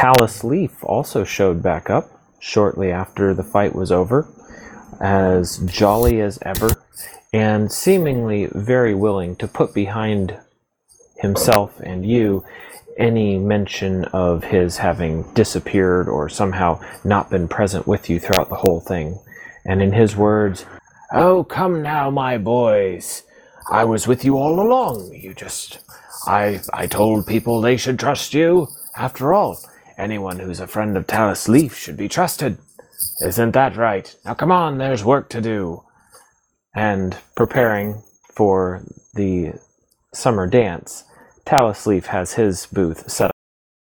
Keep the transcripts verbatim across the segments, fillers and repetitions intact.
Talus Leaf also showed back up shortly after the fight was over, as jolly as ever, and seemingly very willing to put behind himself and you any mention of his having disappeared or somehow not been present with you throughout the whole thing. And in his words, "Oh, come now, my boys. I was with you all along. You just... I I told people they should trust you. After all, anyone who's a friend of Talus Leaf should be trusted. Isn't that right? Now come on, there's work to do." And preparing for the summer dance, Talus Leaf has his booth set up.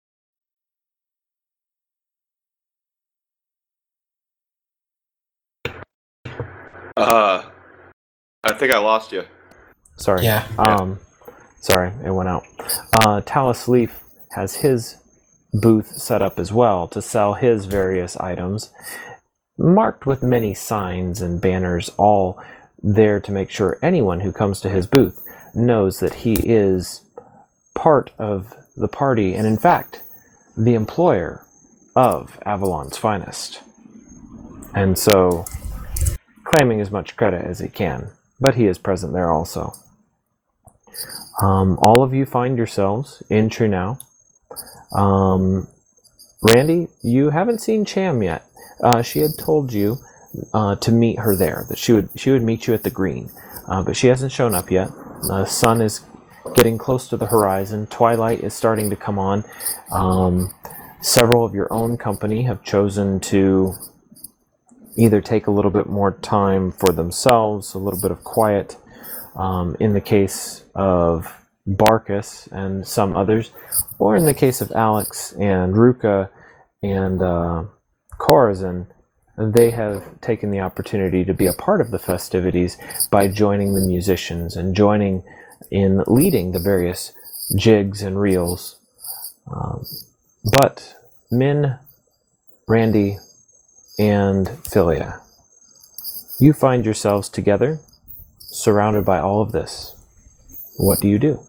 Uh, I think I lost you. Sorry. Yeah. Um, sorry, it went out. Uh, Talus Leaf has his booth set up as well to sell his various items, marked with many signs and banners, all there to make sure anyone who comes to his booth knows that he is part of the party and, in fact, the employer of Avalon's finest. And so, claiming as much credit as he can, but he is present there also. Um, all of you find yourselves in Trunau. Um, Randy, you haven't seen Cham yet. Uh, she had told you uh, to meet her there, that she would she would meet you at the green, uh, but she hasn't shown up yet. The sun is getting close to the horizon. Twilight is starting to come on. Um, several of your own company have chosen to either take a little bit more time for themselves, a little bit of quiet. Um, in the case of Barkus and some others, or in the case of Alex and Ruka and uh, Corazon, they have taken the opportunity to be a part of the festivities by joining the musicians and joining in leading the various jigs and reels. Um, but Min, Randy, and Philia, you find yourselves together, surrounded by all of this. What do you do?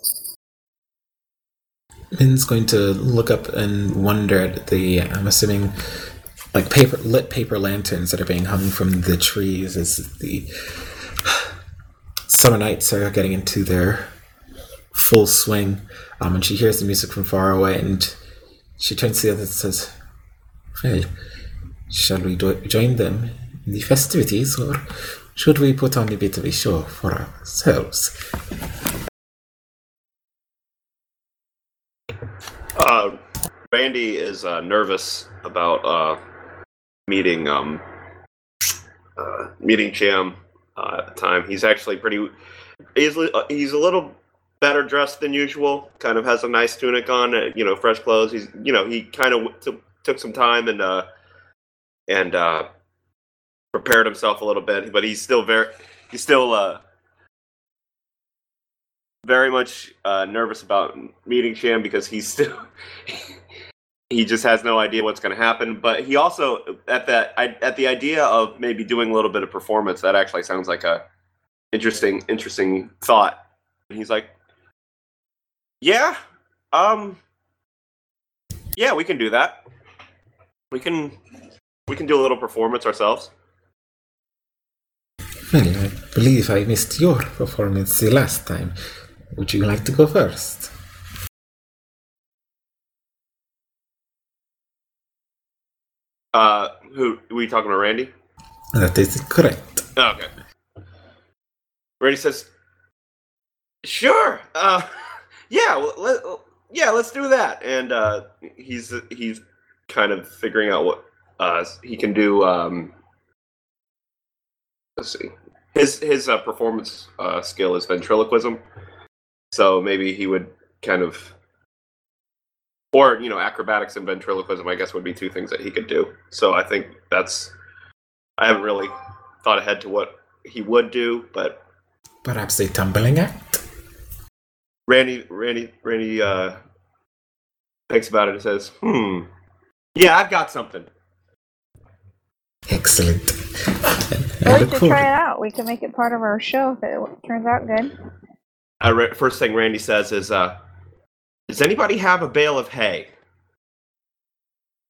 Min's going to look up and wonder at the, I'm assuming, like paper lit paper lanterns that are being hung from the trees as the summer nights are getting into their full swing. Um, and she hears the music from far away, and she turns to the others and says, "Well, shall we do- join them in the festivities, or should we put on a bit of a show for ourselves?" Uh, Randy is uh, nervous about uh, meeting um, uh, meeting Cham uh, at the time. He's actually pretty. He's uh, he's a little better dressed than usual. Kind of has a nice tunic on, uh, you know, fresh clothes. He's you know he kind of t- took some time and uh, and uh, prepared himself a little bit, but he's still very he's still uh, very much uh, nervous about meeting Cham because he's still he just has no idea what's going to happen. But he also at that at the idea of maybe doing a little bit of performance, that actually sounds like a interesting interesting thought. And he's like, yeah, um, yeah, we can do that. We can we can do a little performance ourselves. Well, I believe I missed your performance the last time. Would you like to go first? Uh, who are we talking about, Randy? That is correct. Oh, okay. Randy says, "Sure. Uh, yeah. Well, let, yeah. Let's do that." And uh, he's he's kind of figuring out what uh, he can do. Um, let's see. His his uh, performance uh, skill is ventriloquism, so maybe he would kind of, or you know, acrobatics and ventriloquism, I guess, would be two things that he could do. So I think that's. I haven't really thought ahead to what he would do, but perhaps a tumbling act. Randy, Randy, Randy uh, thinks about it and says, "Hmm, yeah, I've got something." Excellent. I'd like to try it out. We can make it part of our show if it turns out good. Uh, ra- first thing Randy says is, uh, "Does anybody have a bale of hay?"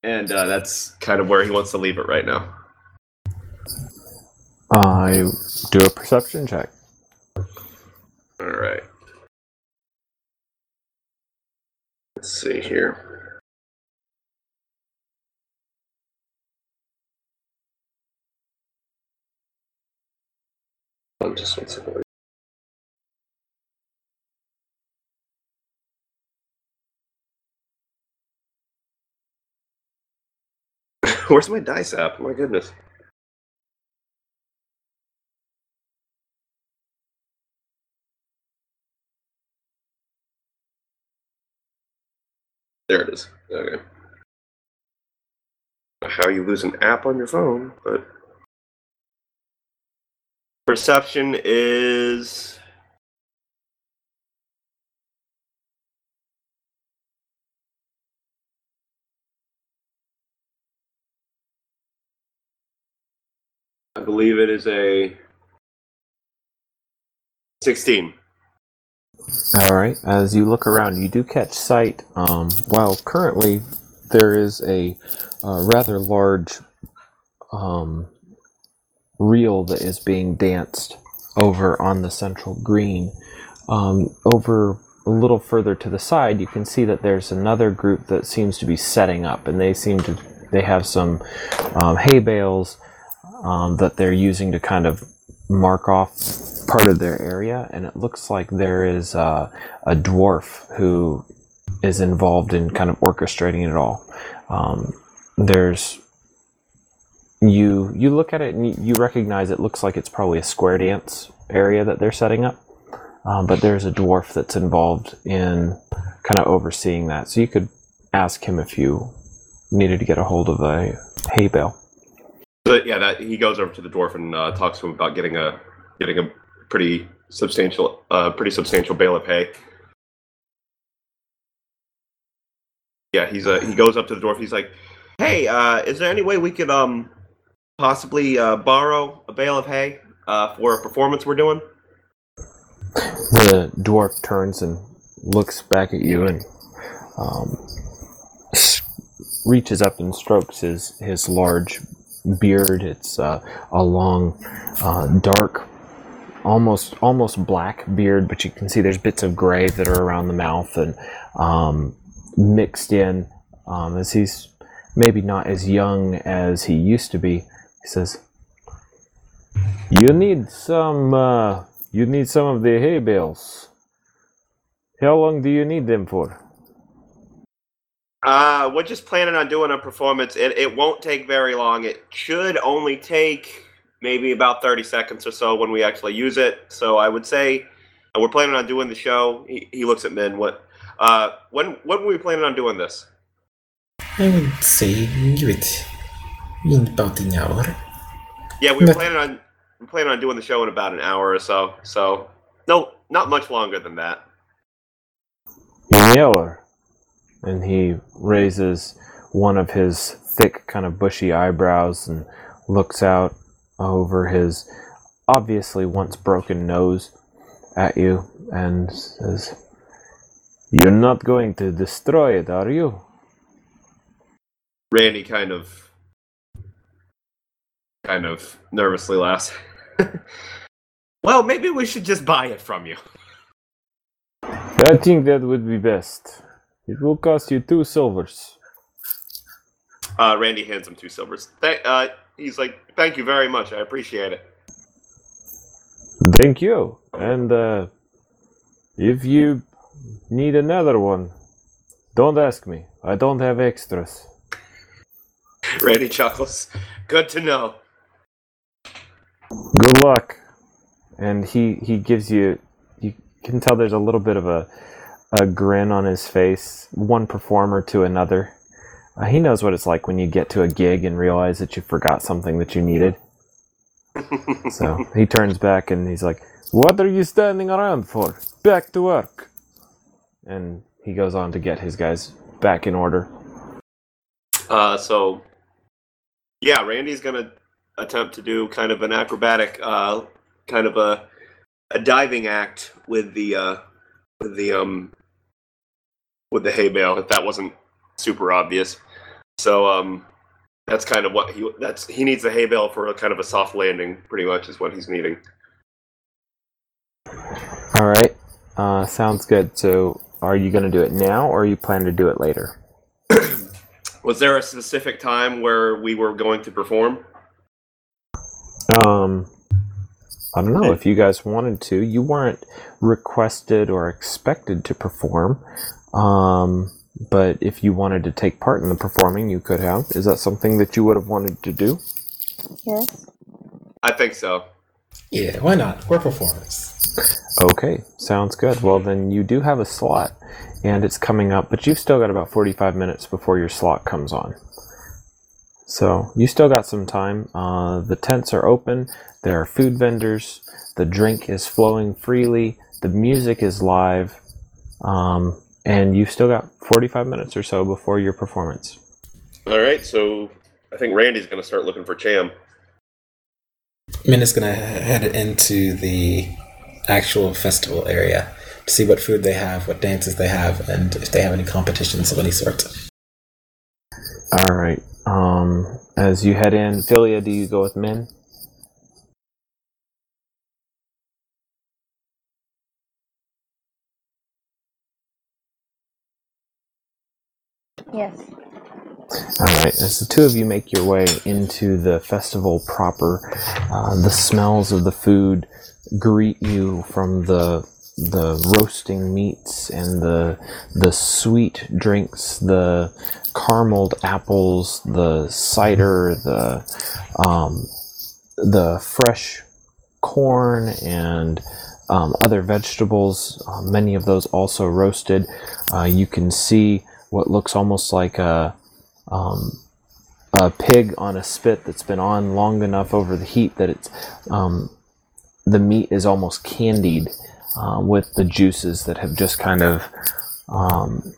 and uh, that's kind of where he wants to leave it right now. I do a perception check. All right. Let's see here. Oh, just one second. Where's my dice app? My goodness. There it is. Okay. How you lose an app on your phone, but perception is I believe it is a sixteen. All right. As you look around, you do catch sight. Um, while currently there is a uh, rather large um, reel that is being danced over on the central green. Um, over a little further to the side, you can see that there's another group that seems to be setting up, and they seem to they have some um, hay bales um, that they're using to kind of mark off part of their area, and it looks like there is uh, a dwarf who is involved in kind of orchestrating it all. Um, there's you you look at it and you recognize it looks like it's probably a square dance area that they're setting up, um, but there's a dwarf that's involved in kind of overseeing that. So you could ask him if you needed to get a hold of a hay bale. But yeah, that he goes over to the dwarf and uh, talks to him about getting a getting a pretty substantial, uh, pretty substantial bale of hay. Yeah, he's uh, he goes up to the dwarf. He's like, "Hey, uh, is there any way we could um possibly uh, borrow a bale of hay uh, for a performance we're doing?" The dwarf turns and looks back at you and um, reaches up and strokes his his large beard. It's uh, a long, uh, dark, almost almost black beard, but you can see there's bits of gray that are around the mouth and um, mixed in. Um, as he's maybe not as young as he used to be, he says, "You need some. Uh, you need some of the hay bales. How long do you need them for?" Uh, we're just planning on doing a performance. It it won't take very long. It should only take maybe about thirty seconds or so when we actually use it. So I would say uh, we're planning on doing the show. He, he looks at Min. What? Uh, when when were we planning on doing this? I would say give it in about an hour. Yeah, we were But- planning on we we're planning on doing the show in about an hour or so. So no, not much longer than that. An hour. And he raises one of his thick, kind of bushy eyebrows and looks out over his obviously once broken nose at you and says, "You're not going to destroy it, are you?" Randy kind of kind of nervously laughs. Well, maybe we should just buy it from you. I think that would be best. It will cost you two silvers. Uh, Randy hands him two silvers. Th- uh, he's like, "Thank you very much. I appreciate it." Thank you. And uh, if you need another one, don't ask me. I don't have extras. Randy chuckles. Good to know. Good luck. And he, he gives you, you can tell there's a little bit of a, a grin on his face, one performer to another. Uh, he knows what it's like when you get to a gig and realize that you forgot something that you needed. So he turns back and he's like, "What are you standing around for? Back to work." And he goes on to get his guys back in order. Uh, so, yeah, Randy's gonna attempt to do kind of an acrobatic, uh, kind of a a diving act with the uh, with the um with the hay bale. If that wasn't super obvious, So um, that's kind of what he that's he needs a hay bale for a kind of a soft landing. Pretty much is what he's needing. All right, uh, sounds good. So, are you going to do it now, or are you planning to do it later? Was there a specific time where we were going to perform? Um, I don't know. If you guys wanted to, you weren't requested or expected to perform. Um, but if you wanted to take part in the performing, you could have. Is that something that you would have wanted to do? Yes. I think so. Yeah, why not? We're performers. Okay, sounds good. Well, then you do have a slot, and it's coming up, but you've still got about forty-five minutes before your slot comes on. So you still got some time. Uh, the tents are open. There are food vendors. The drink is flowing freely. The music is live. Um, and you've still got forty-five minutes or so before your performance. All right, so I think Randy's going to start looking for Cham. Min is going to head into the actual festival area to see what food they have, what dances they have, and if they have any competitions of any sort. All right. Um, as you head in, Philia, do you go with Min? Yes. All right. As the two of you make your way into the festival proper, uh, the smells of the food greet you from the the roasting meats and the the sweet drinks, the carameled apples, the cider, the um, the fresh corn and um, other vegetables. Uh, many of those also roasted. Uh, you can see what looks almost like a um, a pig on a spit that's been on long enough over the heat that it's um, the meat is almost candied uh, with the juices that have just kind of um,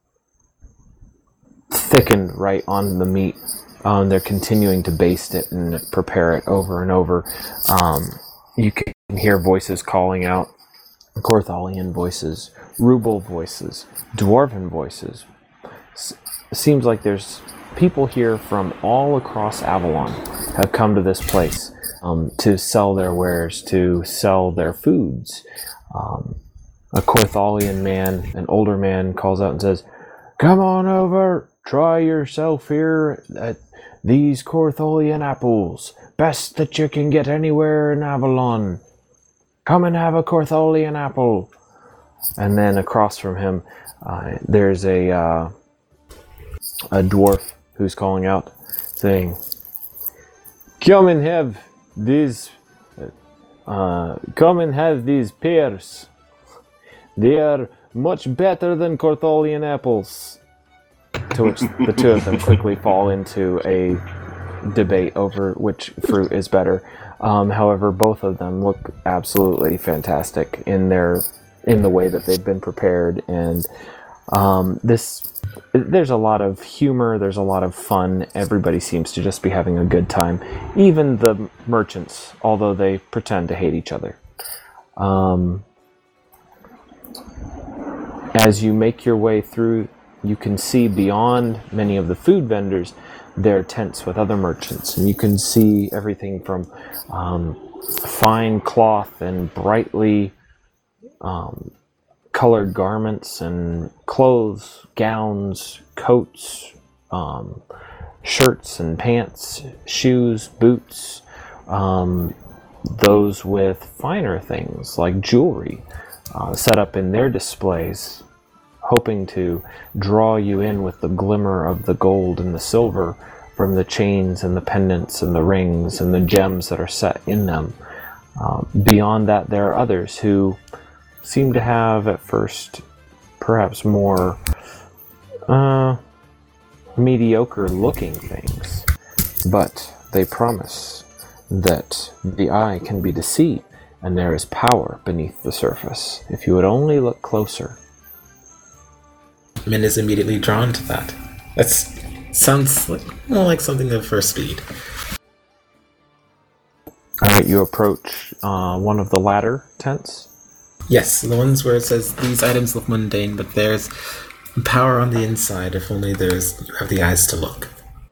thickened right on the meat. Um, they're continuing to baste it and prepare it over and over. Um, you can hear voices calling out, Korthalian voices, Rubel voices, Dwarven voices. S- seems like there's people here from all across Avalon have come to this place um, to sell their wares, to sell their foods. Um, a Korthalian man, an older man, calls out and says, "Come on over, try yourself here at these Korthalian apples. Best that you can get anywhere in Avalon. Come and have a Korthalian apple." And then across from him, uh, there's a uh, a dwarf who's calling out, saying, "Come and have these. Uh, come and have these pears. They are much better than Korthalian apples." To which the two of them quickly fall into a debate over which fruit is better. Um, however, both of them look absolutely fantastic in their in the way that they've been prepared, and um, this there's a lot of humor, there's a lot of fun. Everybody seems to just be having a good time, even the merchants, although they pretend to hate each other. Um, as you make your way through, you can see beyond many of the food vendors their tents with other merchants, and you can see everything from um, fine cloth and brightly um, colored garments and clothes, gowns, coats, um, shirts and pants, shoes, boots, um, those with finer things like jewelry uh, set up in their displays, hoping to draw you in with the glimmer of the gold and the silver from the chains and the pendants and the rings and the gems that are set in them. Uh, beyond that, there are others who seem to have at first perhaps more uh, mediocre looking things, but they promise that the eye can be deceived and there is power beneath the surface if you would only look closer. Min is immediately drawn to that. That sounds like, more like something of her speed. Alright, you approach uh, one of the latter tents. Yes, the ones where it says these items look mundane, but there's Power on the inside, if only there's you have the eyes to look.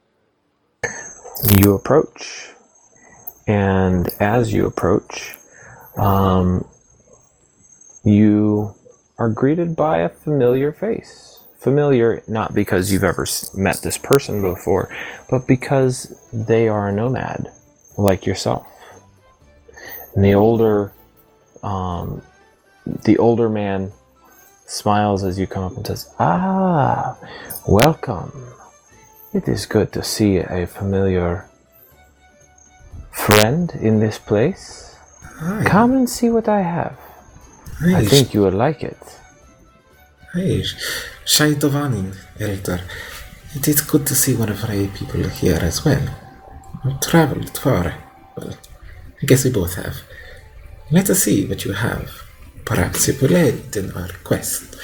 You approach, and as you approach, um, you are greeted by a familiar face. Familiar not because you've ever met this person before, but because they are a nomad, like yourself. And the older, um, the older man smiles as you come up and says, "Ah, welcome. It is good to see a familiar friend in this place. Hi. Come and see what I have. Hi. I think you would like it." Hi, Shai Dovanin, Elder. It is good to see one of our people here as well. I've traveled far. Well, I guess we both have. Let us see what you have. Perhaps it will aid in our quest.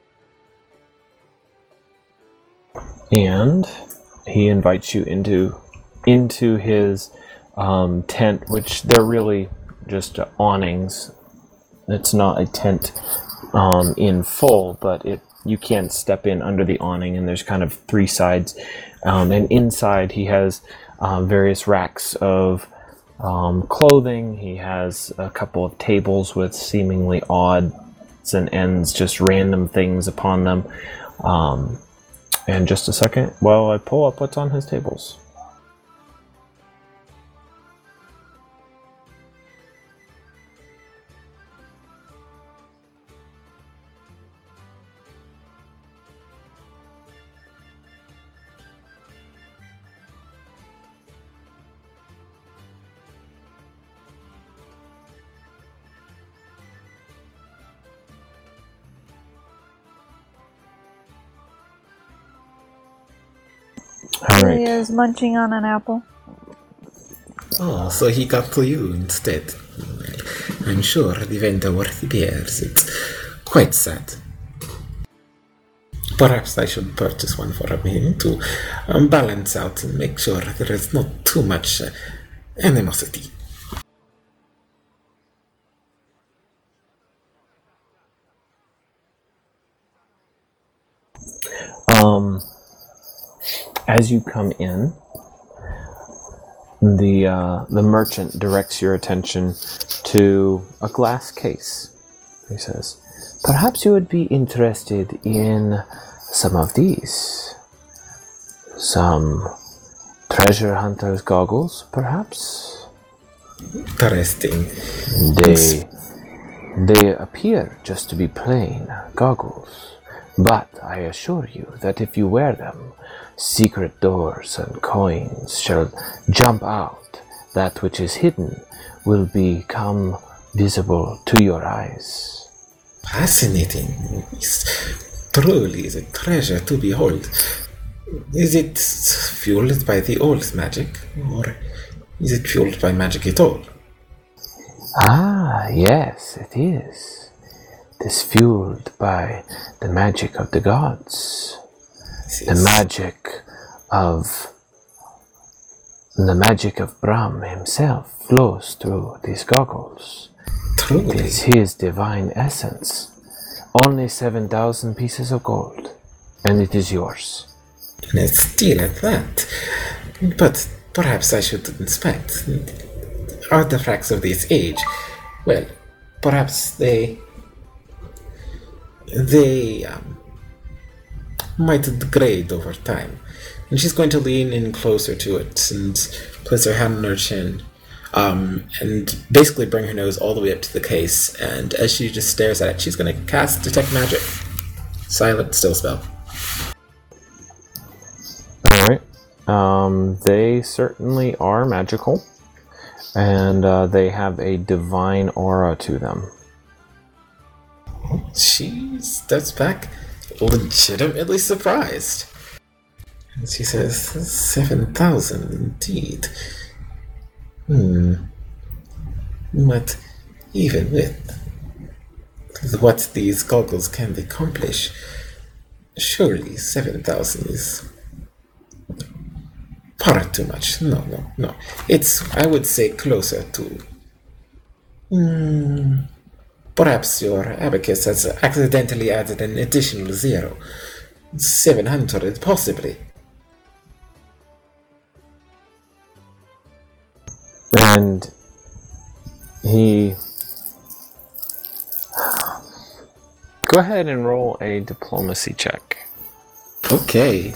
And he invites you into into his um, tent, which they're really just uh, awnings. It's not a tent um, in full, but it you can step in under the awning, and there's kind of three sides. Um, and inside, he has um, various racks of um, clothing. He has a couple of tables with seemingly odds and ends, just random things upon them. Um, and just a second while I pull up what's on his tables. All right. He is munching on an apple. Oh, so he got to you instead. Well, I'm sure the vendor worthy bears. It's quite sad. Perhaps I should purchase one for him to um, balance out and make sure there is not too much uh, animosity. Um, as you come in, the uh, the merchant directs your attention to a glass case. He says, "Perhaps you would be interested in some of these. Some treasure hunter's goggles, perhaps? Interesting. They they appear just to be plain goggles, but I assure you that if you wear them, secret doors and coins shall jump out. That which is hidden will become visible to your eyes." Fascinating. It's truly is a treasure to behold. Is it fueled by the old magic, or is it fueled by magic at all? Ah, yes, it is. It is fueled by the magic of the gods. The magic of the magic of Brahm himself flows through these goggles. Truly. It is his divine essence. Only seven thousand pieces of gold, and it is yours. And it's still at that. But perhaps I should inspect artifacts of this age. Well, perhaps they they um, might degrade over time. And she's going to lean in closer to it and place her hand on her chin, um, and basically bring her nose all the way up to the case. And as she just stares at it, she's going to cast Detect Magic. Silent still spell. Alright. Um, they certainly are magical, and uh, they have a divine aura to them. She steps back, legitimately surprised. And she says, seven thousand indeed. Hmm. But even with what these goggles can accomplish, surely seven thousand is far too much. No, no, no. It's, I would say, closer to... Hmm... Perhaps your abacus has accidentally added an additional zero. Seven hundred, possibly. And he... Go ahead and roll a diplomacy check. Okay.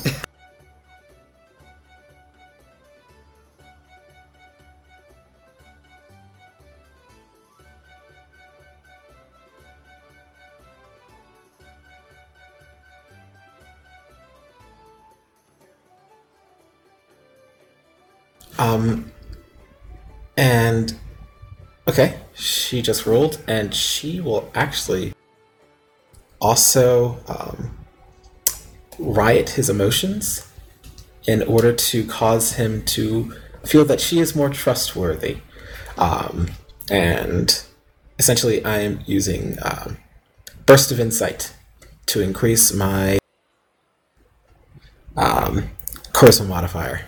Um, and, okay, she just rolled, and she will actually also um, riot his emotions in order to cause him to feel that she is more trustworthy. Um, and essentially, I am using um, Burst of Insight to increase my um, Charisma modifier.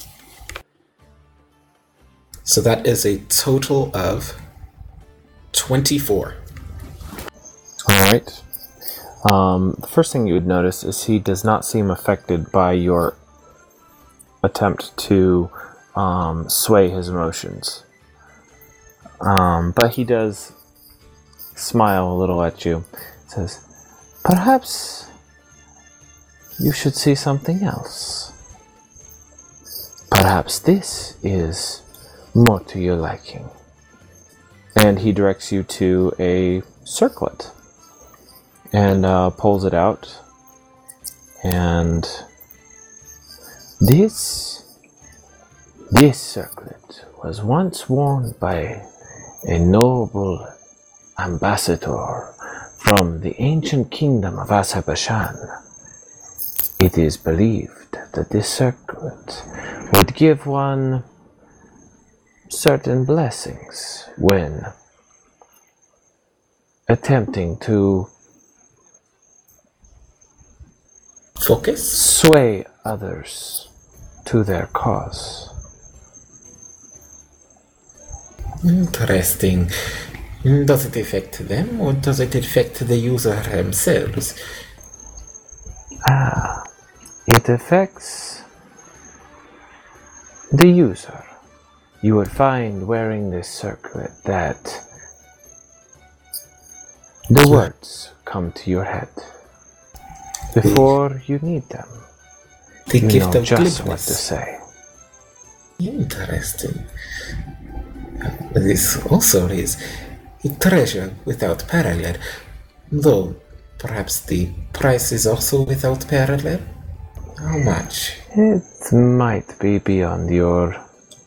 So that is a total of twenty-four. All right. Um, the first thing you would notice is he does not seem affected by your attempt to um, sway his emotions. Um, but he does smile a little at you. Says, "Perhaps you should see something else. Perhaps this is more to your liking." And he directs you to a circlet and uh, pulls it out. And this, this circlet was once worn by a noble ambassador from the ancient kingdom of Azerbaijan. It is believed that this circlet would give one certain blessings when attempting to Focus? sway others to their cause. Interesting. Does it affect them, or does it affect the user themselves? Ah, it affects the user. You would find wearing this circlet that the words come to your head before you need them. The You gift know of just what glibness. to say. Interesting. This also is a treasure without parallel, though perhaps the price is also without parallel. How much? It might be beyond your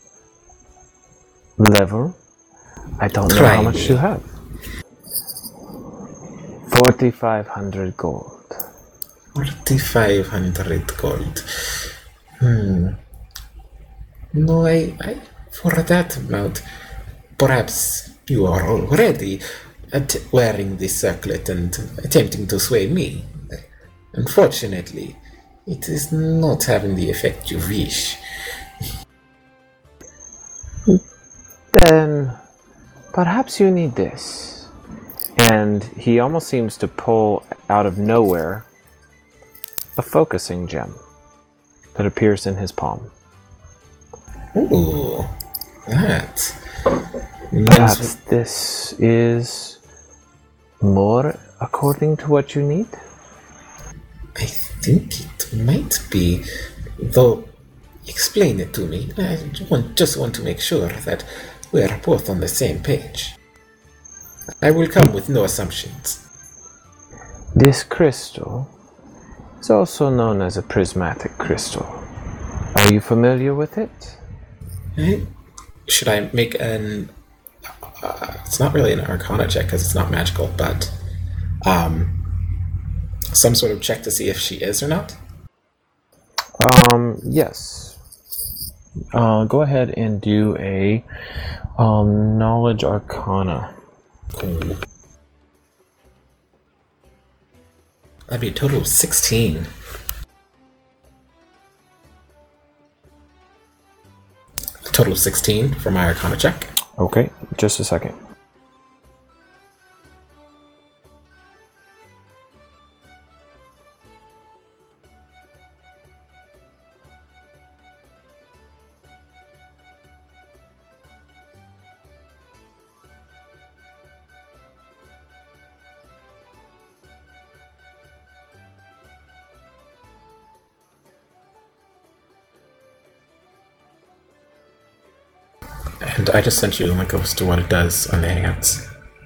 level. I don't know Try how much me. you have. Forty-five hundred gold. Forty-five hundred gold. Hmm. No, I, I, for that amount, perhaps you are already at wearing this circlet and attempting to sway me. Unfortunately, it is not having the effect you wish. Then perhaps you need this. And he almost seems to pull out of nowhere a focusing gem that appears in his palm. Ooh, that. Perhaps this is more according to what you need? I think it might be, though. Explain it to me. I want, just want to make sure that we are both on the same page. I will come with no assumptions. This crystal is also known as a prismatic crystal. Are you familiar with it? Eh? Should I make an... Uh, it's not really an Arcana check because it's not magical, but um, some sort of check to see if she is or not? Um, yes. Uh, go ahead and do a um, knowledge arcana. Ooh. That'd be a total of sixteen. A total of sixteen for my Arcana check. Okay, just a second. And I just sent you a link as to what it does on the Hangouts.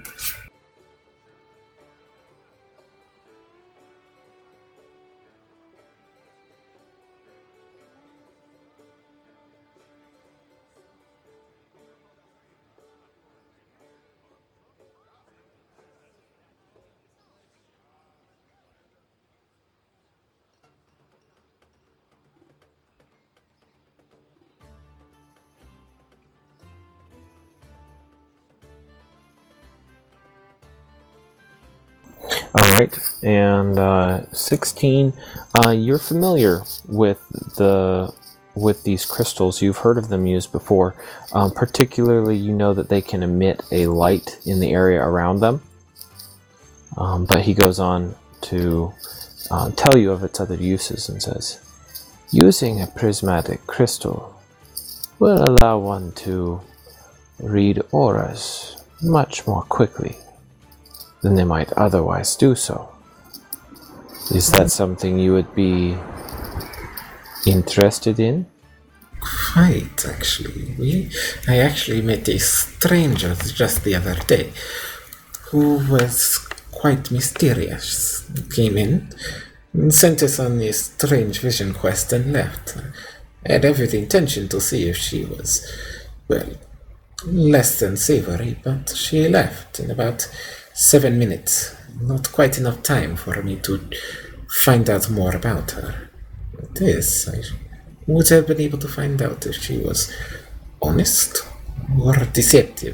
All right, and uh, sixteen. Uh, you're familiar with the with these crystals. You've heard of them used before. Um, particularly, you know that they can emit a light in the area around them. Um, but he goes on to uh, tell you of its other uses and says, using a prismatic crystal will allow one to read auras much more quickly than they might otherwise do so. Is that something you would be interested in? Quite, actually. We, I actually met a stranger just the other day who was quite mysterious. Came in and sent us on a strange vision quest and left. I had every intention to see if she was, well, less than savory, but she left in about seven minutes. Not quite enough time for me to find out more about her. This, I would have been able to find out if she was honest or deceptive.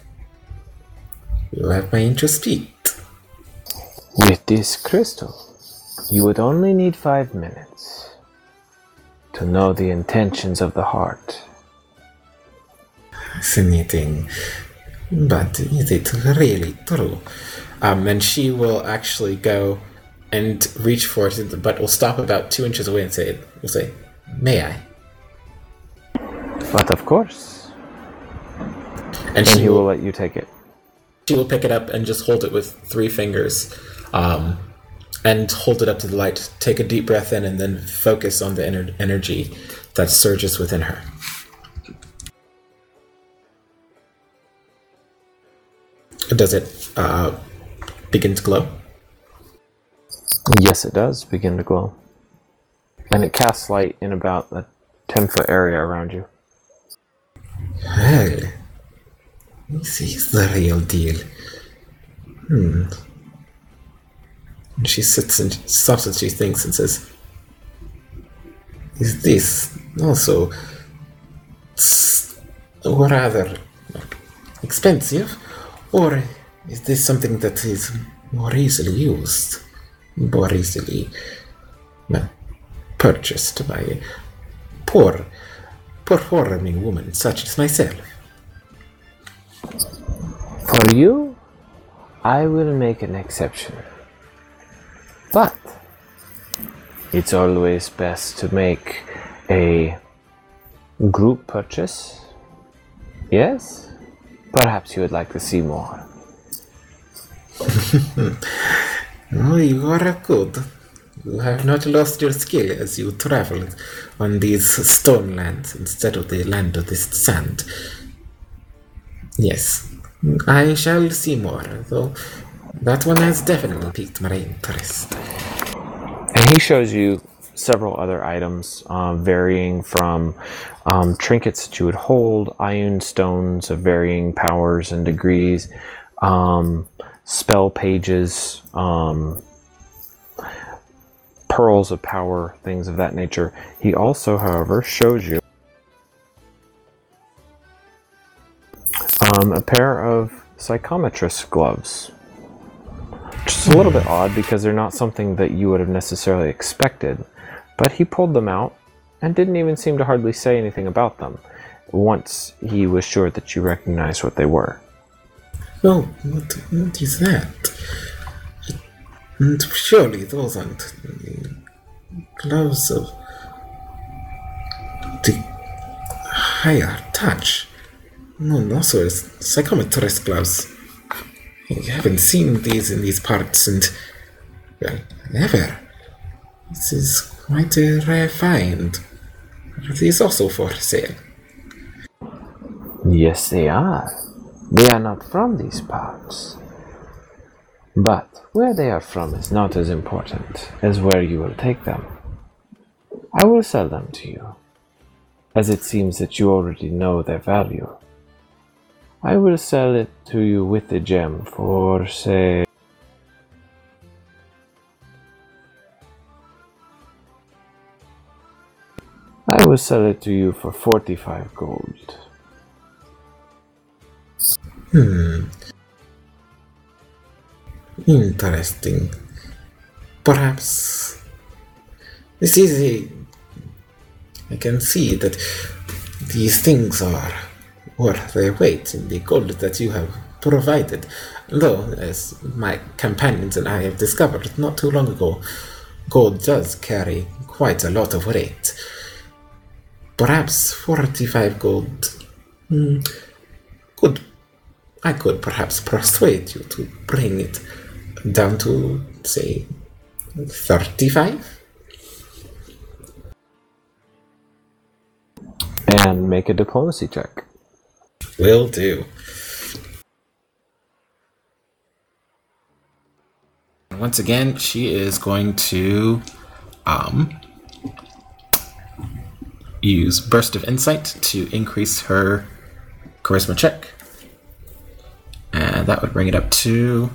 You have my interest piqued. With this crystal, you would only need five minutes to know the intentions of the heart. Fascinating. But is it really true? Um, and she will actually go and reach for it, but will stop about two inches away and say, will say, may I? But of course. And, And she he will, will let you take it. she will pick it up and just hold it with three fingers, um, and hold it up to the light, take a deep breath in, and then focus on the ener- energy that surges within her. Does it uh, begin to glow? Yes, it does begin to glow. And it casts light in about a ten-foot area around you. Well, this is the real deal. Hmm. And she sits and stops and she thinks and says, is this also s- rather expensive? Or is this something that is more easily used? More easily well, purchased by a poor, performing woman such as myself? For you, I will make an exception. But it's always best to make a group purchase. Yes? Perhaps you would like to see more. Oh, you are good. You have not lost your skill as you travel on these stone lands instead of the land of this sand. Yes, I shall see more, though that one has definitely piqued my interest. And he shows you several other items, uh, varying from um, trinkets that you would hold, iron stones of varying powers and degrees, um, spell pages, um, pearls of power, things of that nature. He also, however, shows you um, a pair of psychometrist gloves. Which is a little bit odd because they're not something that you would have necessarily expected. But he pulled them out and didn't even seem to hardly say anything about them once he was sure that you recognized what they were. Oh, what, what is that? And surely those aren't the gloves of the higher touch. No, no, so it's psychometrist gloves. I haven't seen these in these parts and, well, never. This is quite a rare find. Are these also for sale? Yes, they are. They are not from these parts. But where they are from is not as important as where you will take them. I will sell them to you, as it seems that you already know their value. I will sell it to you with the gem for, say, I will sell it to you for forty-five gold. Hmm. Interesting. Perhaps this is a. I can see that these things are worth their weight in the gold that you have provided. Though, as my companions and I have discovered not too long ago, gold does carry quite a lot of weight. Perhaps forty-five gold. Hmm, could I could perhaps persuade you to bring it down to, say, thirty-five? And make a diplomacy check. Will do. Once again, she is going to um, use Burst of Insight to increase her charisma check. And that would bring it up to...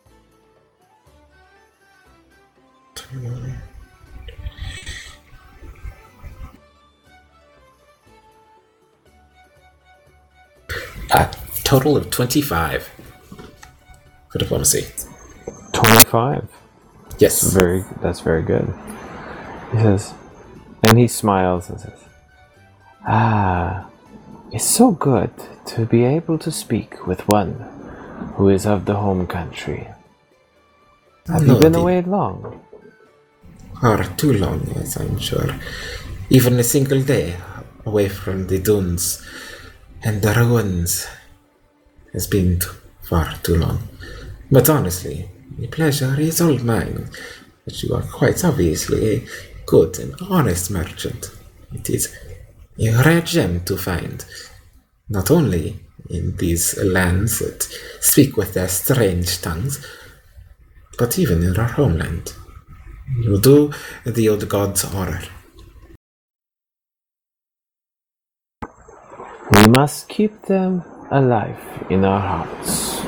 a total of twenty-five for diplomacy. Twenty-five. Yes. Very. That's very good. He says, and he smiles and says, "Ah, it's so good to be able to speak with one who is of the home country. Have No, you been the- away long?" Or too long, yes, I'm sure. Even a single day away from the dunes and the ruins has been t- far too long. But honestly, the pleasure is all mine, that you are quite obviously a good and honest merchant. It is a rare gem to find, not only in these lands that speak with their strange tongues, but even in our homeland. You do the old gods honor. We must keep them alive in our hearts.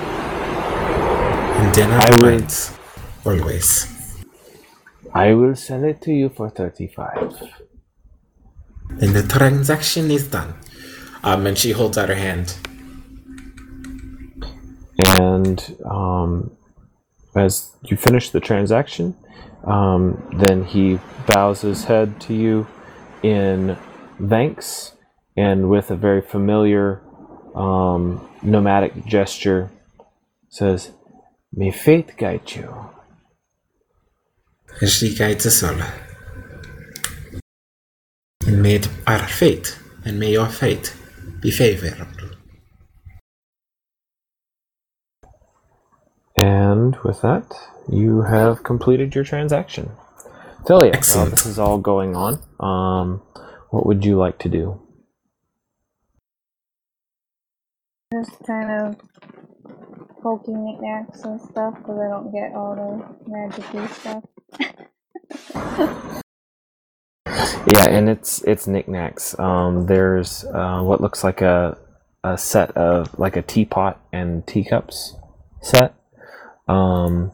And in our I will- minds, always. I will sell it to you for thirty-five. And the transaction is done. Um, and she holds out her hand. And um, as you finish the transaction, um, then he bows his head to you in thanks, and with a very familiar um, nomadic gesture says, "May fate guide you." And she guides us all. And may it- our fate, and may your fate be favorable. And with that, you have completed your transaction. Telia, while Excellent. this is all going on, um, what would you like to do? Just kind of poking knickknacks and stuff because I don't get all the magic-y stuff. Yeah, and it's it's knickknacks. Um, there's uh, what looks like a a set of like a teapot and teacups set. Um,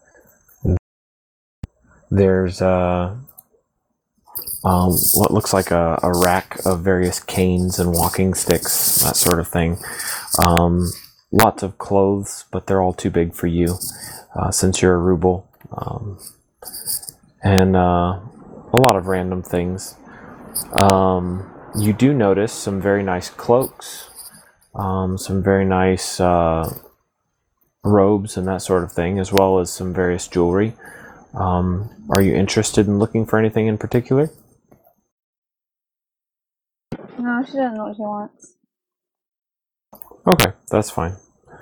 there's uh, um, what looks like a, a rack of various canes and walking sticks, that sort of thing. Um, lots of clothes, but they're all too big for you uh, since you're a ruble. Um, and uh, a lot of random things. Um, you do notice some very nice cloaks, um, some very nice uh, robes and that sort of thing, as well as some various jewelry. Um, are you interested in looking for anything in particular? No, she doesn't know what she wants. Okay, that's fine.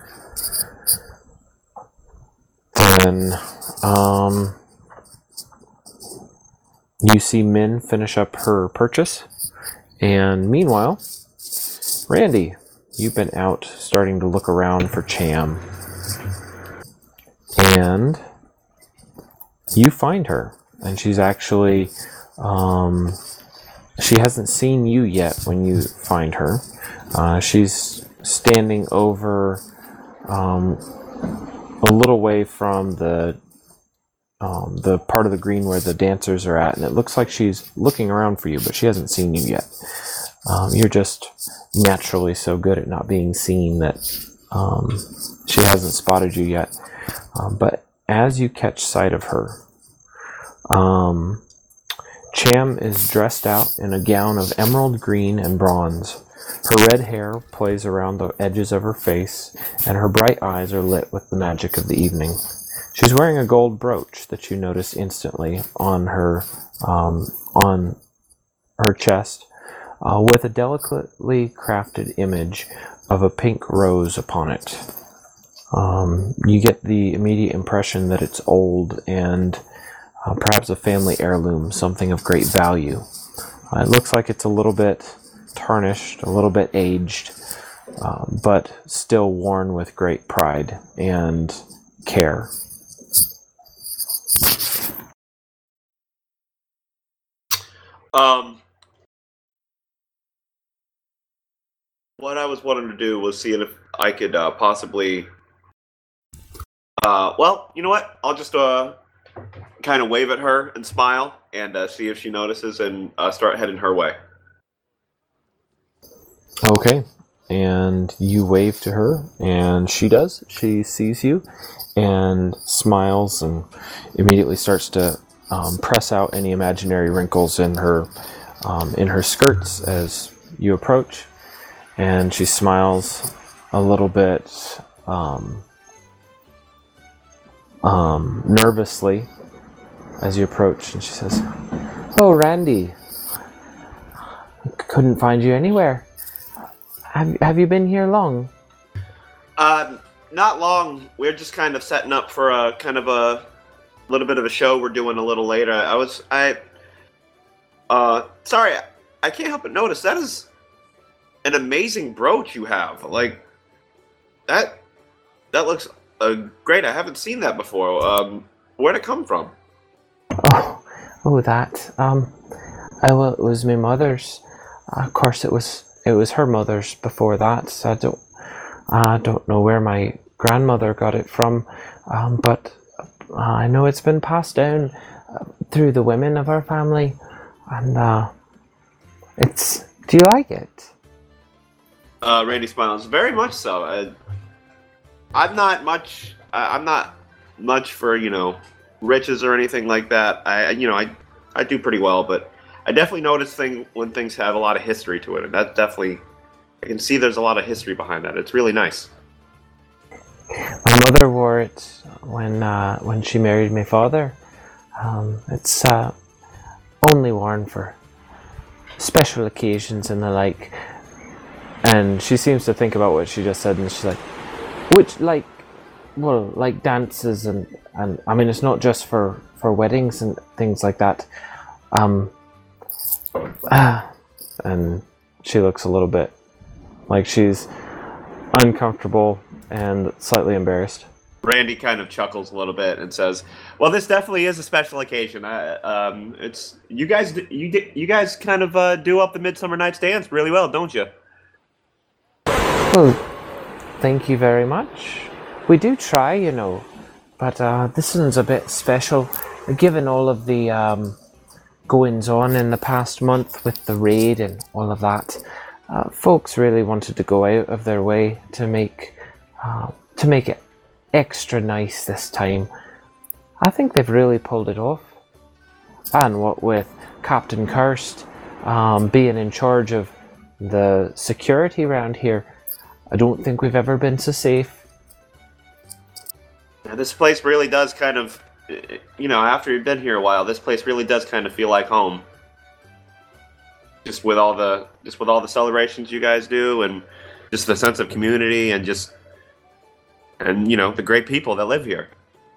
Then, um, you see Min finish up her purchase, and meanwhile, Randy, you've been out starting to look around for Cham. And you find her. And she's actually... Um, she hasn't seen you yet when you find her. Uh, she's standing over um, a little way from the um, the part of the green where the dancers are at, and it looks like she's looking around for you, but she hasn't seen you yet. Um, you're just naturally so good at not being seen that um, she hasn't spotted you yet. Um, but as you catch sight of her, um, Cham is dressed out in a gown of emerald green and bronze. Her red hair plays around the edges of her face, and her bright eyes are lit with the magic of the evening. She's wearing a gold brooch that you notice instantly on her um, on her chest, uh, with a delicately crafted image of a pink rose upon it. Um, you get the immediate impression that it's old and uh, perhaps a family heirloom, something of great value. Uh, it looks like it's a little bit tarnished, a little bit aged, uh, but still worn with great pride and care. Um, what I was wanting to do was see if I could uh, possibly. Uh, well, you know what? I'll just uh, kind of wave at her and smile and uh, see if she notices and uh, start heading her way. Okay, and you wave to her, and she does. She sees you and smiles and immediately starts to um, press out any imaginary wrinkles in her um, in her skirts as you approach. And she smiles a little bit um, um, nervously as you approach, and she says, "Oh, Randy, couldn't find you anywhere. Have, have you been here long?" Uh, not long. We're just kind of setting up for a kind of a little bit of a show we're doing a little later. I was, I, uh, sorry, I can't help but notice that is an amazing brooch you have. Like, that, that looks uh, great. I haven't seen that before. Um, where'd it come from? Oh, oh, that. Um, I, well, it was my mother's. Uh, of course, it was. It was her mother's before that. So I don't. I don't know where my grandmother got it from, um, but uh, I know it's been passed down uh, through the women of our family, and uh, it's. Do you like it? Uh, Randy smiles. Very much so. I, I'm not much. I, I'm not much for you know riches or anything like that. I you know I I do pretty well, but I definitely notice thing when things have a lot of history to it, and that definitely I can see there's a lot of history behind that. It's really nice. My mother wore it when uh, when she married my father. Um, it's uh, only worn for special occasions and the like. And she seems to think about what she just said, and she's like, which, like, well, like dances and, and I mean, it's not just for, for weddings and things like that. Um, ah, and she looks a little bit like she's uncomfortable and slightly embarrassed. Randy kind of chuckles a little bit and says, "Well, this definitely is a special occasion. I, um, it's you guys, you you guys kind of uh, do up the Midsummer Night's Dance really well, don't you?" Well, thank you very much. We do try, you know, but uh, this one's a bit special, given all of the um, goings on in the past month with the raid and all of that. Uh, folks really wanted to go out of their way to make uh, to make it extra nice this time. I think they've really pulled it off. And what with Captain Kirst um, being in charge of the security around here, I don't think we've ever been so safe. Yeah, this place really does kind of, you know, after you've been here a while, this place really does kind of feel like home. Just with all the, just with all the celebrations you guys do, and just the sense of community, and just, and you know, the great people that live here.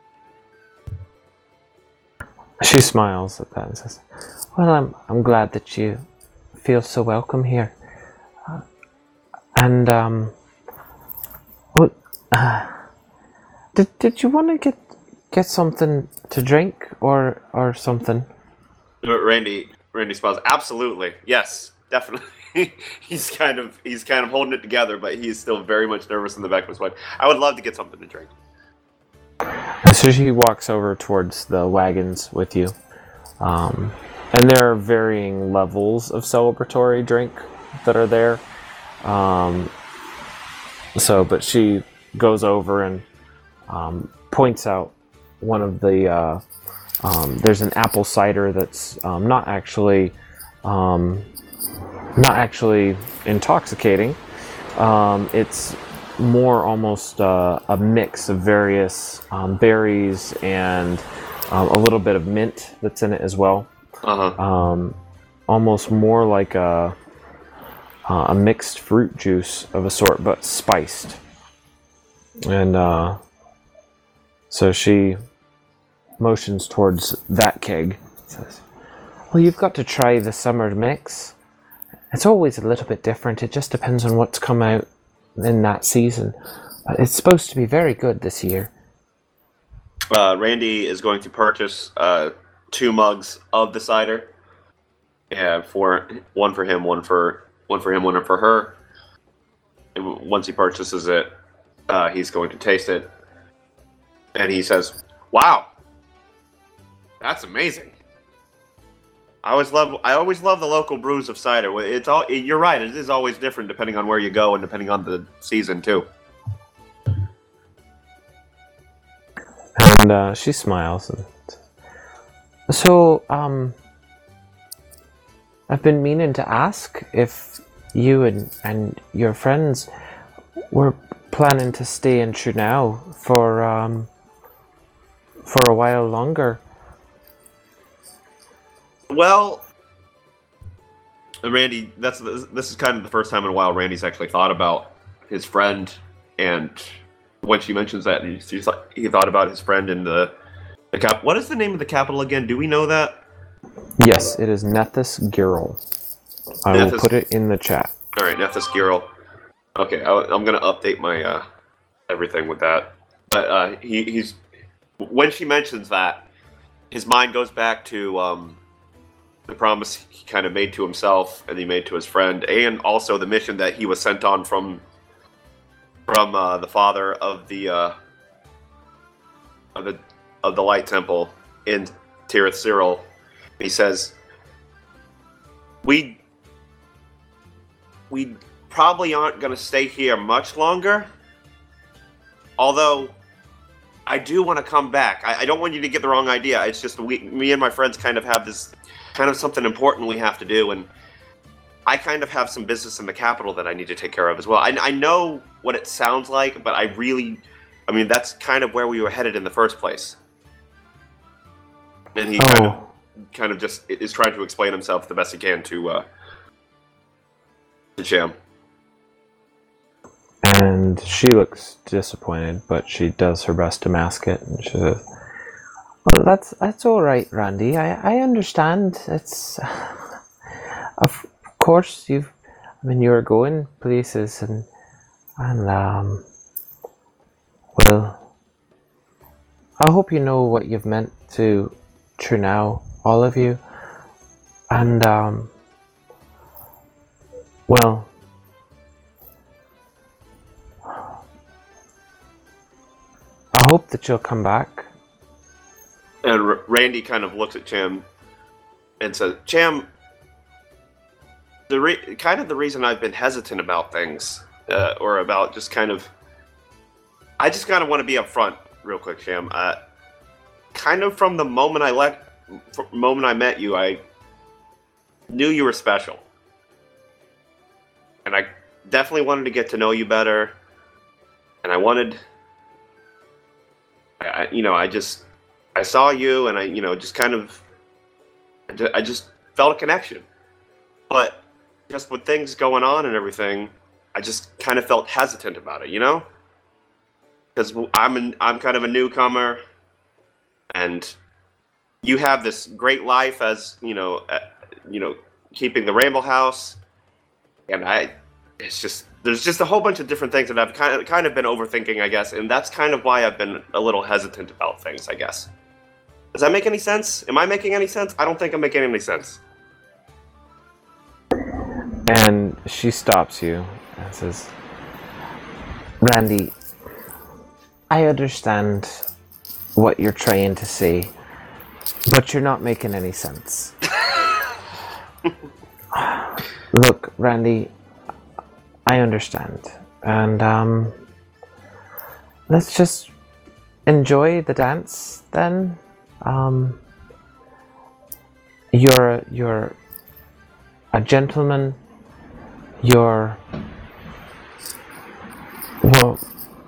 She smiles at that and says, "Well, I'm I'm glad that you feel so welcome here. Uh, And um, what? Uh, did did you want to get get something to drink or or something? Randy, Randy smiles. Absolutely, yes, definitely. he's kind of he's kind of holding it together, but he's still very much nervous in the back of his mind. I would love to get something to drink. So she walks over towards the wagons with you, um, and there are varying levels of celebratory drink that are there. Um, so, but she goes over and um, points out one of the. Uh, um, there's an apple cider that's um, not actually. Um, Not actually intoxicating. Um, it's more almost uh, a mix of various um, berries and um, a little bit of mint that's in it as well. Uh-huh. Um, almost more like a uh, a mixed fruit juice of a sort, but spiced. And uh, so she motions towards that keg. Says, "Well, you've got to try the summer mix. It's always a little bit different. It just depends on what's come out in that season. But it's supposed to be very good this year." Uh, Randy is going to purchase uh, two mugs of the cider. Yeah, for one for him, one for one for him, one for her. And once he purchases it, uh, he's going to taste it, and he says, "Wow, that's amazing. I always love. I always love the local brews of cider. It's all. You're right. It is always different depending on where you go and depending on the season too." And uh, she smiles. And so, um, I've been meaning to ask if you and and your friends were planning to stay in Trunau for um for a while longer. Well, Randy, that's this is kind of the first time in a while Randy's actually thought about his friend, and when she mentions that, he's like, he thought about his friend in the the cap. What is the name of the capital again? Do we know that? Yes, it is Nethys Girl. I Nethys. will put it in the chat. All right, Nethys Girl. Okay, I, I'm gonna update my uh, everything with that. But uh, he, he's when she mentions that, his mind goes back to um, the promise he kind of made to himself and he made to his friend, and also the mission that he was sent on from from uh, the father of the uh, of the of the Light Temple in Tirith Cyril. He says, "We we probably aren't going to stay here much longer. Although I do want to come back. I, I don't want you to get the wrong idea. It's just we, me and my friends kind of have this kind of something important we have to do, and I kind of have some business in the capital that I need to take care of as well. I, I know what it sounds like, but I really, I mean, that's kind of where we were headed in the first place." And he Oh. kind of, kind of just is trying to explain himself the best he can to, uh, to Cham. And she looks disappointed, but she does her best to mask it. And she says, "Well, that's that's all right, Randy. I, I understand. It's of course you've. I mean, you're going places, and and um. Well, I hope you know what you've meant to Trunau, all of you, and um. Well. I hope that you'll come back." And R- Randy kind of looks at Cham and says, "Cham, the re- kind of the reason I've been hesitant about things, uh, or about just kind of, I just kind of want to be upfront, real quick, Cham. Uh, kind of from the moment I let, from the moment I met you, I knew you were special, and I definitely wanted to get to know you better, and I wanted." I, you know, I just, I saw you, and I, you know, just kind of, I just, I just felt a connection. But just with things going on and everything, I just kind of felt hesitant about it, you know? Because I'm, an, I'm kind of a newcomer, and you have this great life as, you know, uh, you know, keeping the Rainbow House, and I, it's just there's just a whole bunch of different things that I've kind of kind of been overthinking, I guess, and that's kind of why I've been a little hesitant about things, I guess. Does that make any sense? Am I making any sense? I don't think I'm making any sense. And she stops you and says, Randy, I understand what you're trying to say, but you're not making any sense. Look, Randy, I understand. And um, let's just enjoy the dance then. Um, you're, you're a gentleman. You're... Well,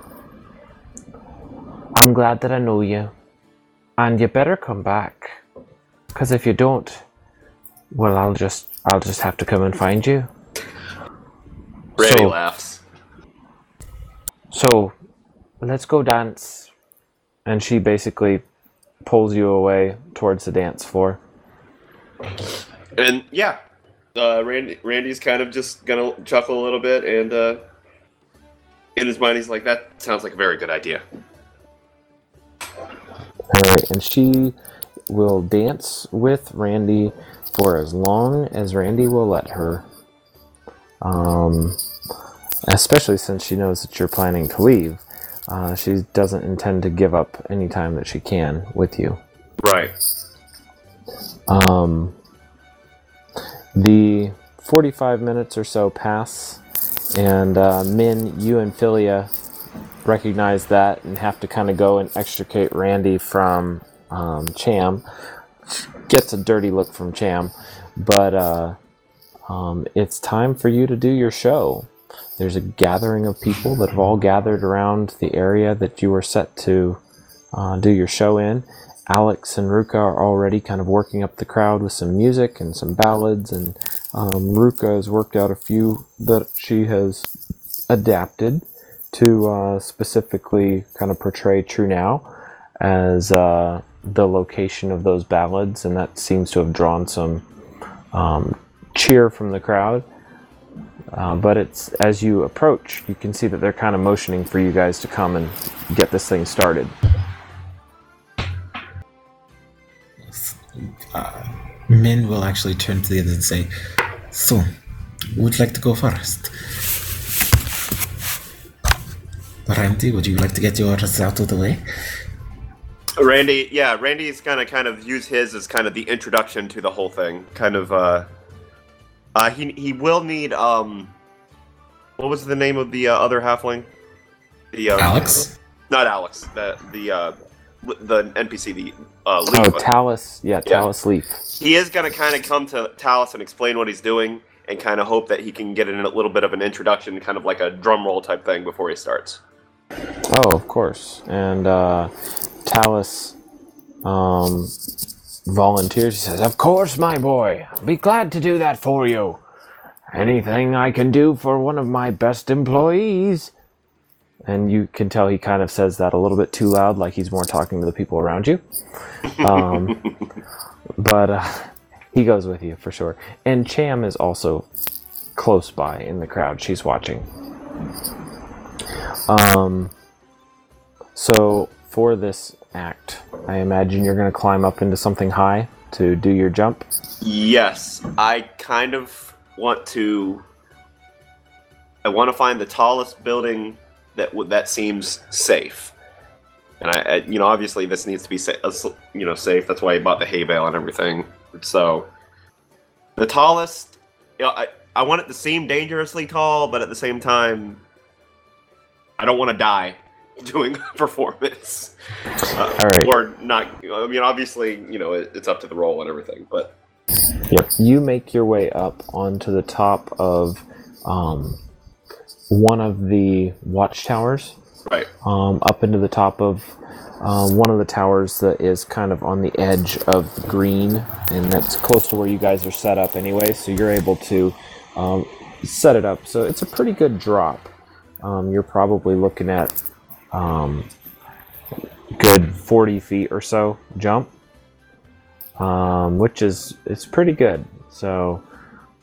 I'm glad that I know you. And you better come back. Because if you don't, well, I'll just I'll just have to come and find you. Randy so, laughs. So, let's go dance. And she basically pulls you away towards the dance floor. And yeah, uh, Randy Randy's kind of just gonna chuckle a little bit, and uh, in his mind he's like, "That sounds like a very good idea." Alright, and she will dance with Randy for as long as Randy will let her. Um, especially since she knows that you're planning to leave. Uh, she doesn't intend to give up any time that she can with you. Right. Um, the forty-five minutes or so pass, and uh, Min, you and Philia recognize that and have to kind of go and extricate Randy from um, Cham. Gets a dirty look from Cham, but uh, um, it's time for you to do your show. There's a gathering of people that have all gathered around the area that you were set to uh, do your show in. Alex and Ruka are already kind of working up the crowd with some music and some ballads, and um, Ruka has worked out a few that she has adapted to uh, specifically kind of portray True Now as uh, the location of those ballads, and that seems to have drawn some um, cheer from the crowd. Uh, but it's as you approach, you can see that they're kind of motioning for you guys to come and get this thing started. Uh, Min will actually turn to the others and say, "So, would you like to go first? Randy, would you like to get yours out of the way?" Randy, yeah, Randy's gonna kind of use his as kind of the introduction to the whole thing. Kind of, uh, uh he he will need um, what was the name of the uh, other halfling? The uh, Alex? Not Alex. The the uh, the N P C. The uh, Oh, Leaf. Talus, yeah, Talus Leaf. He is gonna kind of come to Talus and explain what he's doing, and kind of hope that he can get in a little bit of an introduction, kind of like a drum roll type thing before he starts. Oh, of course. And uh, Talus um, volunteers. He says, "Of course, my boy. I'll be glad to do that for you. Anything I can do for one of my best employees." And you can tell he kind of says that a little bit too loud, like he's more talking to the people around you. Um, but uh, he goes with you for sure. And Cham is also close by in the crowd. She's watching. Um, so for this act, I imagine you're going to climb up into something high to do your jump. Yes, I kind of want to. I want to find the tallest building that w- that seems safe, and I, I, you know, obviously this needs to be, sa- uh, you know, safe. That's why I bought the hay bale and everything. So, the tallest, you know, I I want it to seem dangerously tall, but at the same time, I don't want to die doing a performance. Uh, All right. Or not. I mean, obviously, you know, it, it's up to the role and everything, but. Yep. You make your way up onto the top of um, one of the watchtowers. Right. Um, up into the top of uh, one of the towers that is kind of on the edge of green, and that's close to where you guys are set up anyway, so you're able to um, set it up. So it's a pretty good drop. Um, you're probably looking at um, good forty feet or so jump, um, which is it's pretty good. So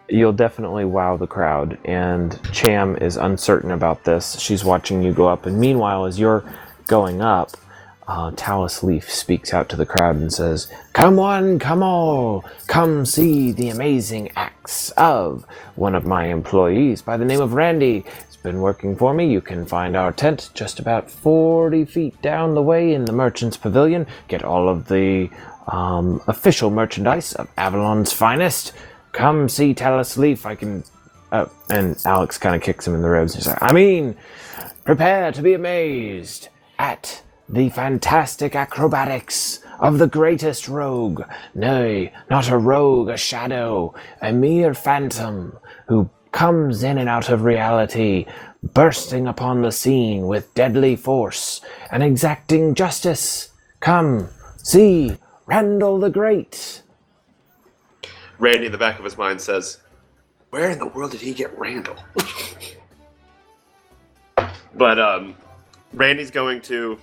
you'll definitely wow the crowd, and Cham is uncertain about this. She's watching you go up, and meanwhile, as you're going up, uh, Talus Leaf speaks out to the crowd and says, "Come one, come all, come see the amazing acts of one of my employees by the name of Randy. He's been working for me. You can find our tent just about forty feet down the way in the Merchant's Pavilion. Get all of the um, official merchandise of Avalon's finest. Come see Talus Leaf. I can..." Oh, and Alex kind of kicks him in the ribs. He's like, "I mean, prepare to be amazed at the fantastic acrobatics of the greatest rogue. Nay, not a rogue, a shadow, a mere phantom who comes in and out of reality, bursting upon the scene with deadly force and exacting justice. Come, see Randall the Great." Randy, in the back of his mind, says, "Where in the world did he get Randall?" But um, Randy's going to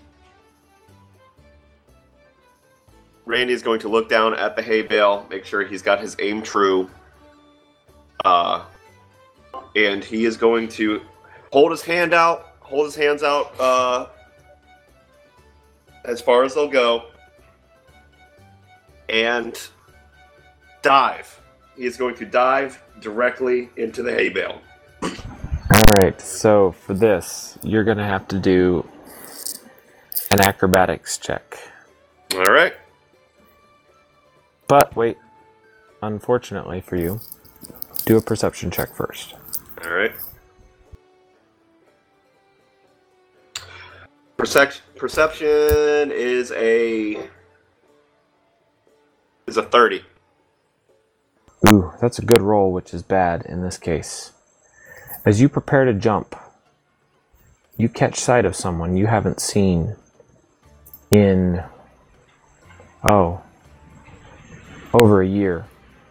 Randy's going to look down at the hay bale, make sure he's got his aim true, uh, and he is going to hold his hand out, hold his hands out uh, as far as they'll go, and dive. He is going to dive directly into the hay bale. Alright, so for this, you're going to have to do an acrobatics check. All right. But wait, unfortunately for you, do a perception check first. All right. Percep- perception is a is a thirty. Ooh, that's a good roll, which is bad in this case. As you prepare to jump, you catch sight of someone you haven't seen in, oh, over a year.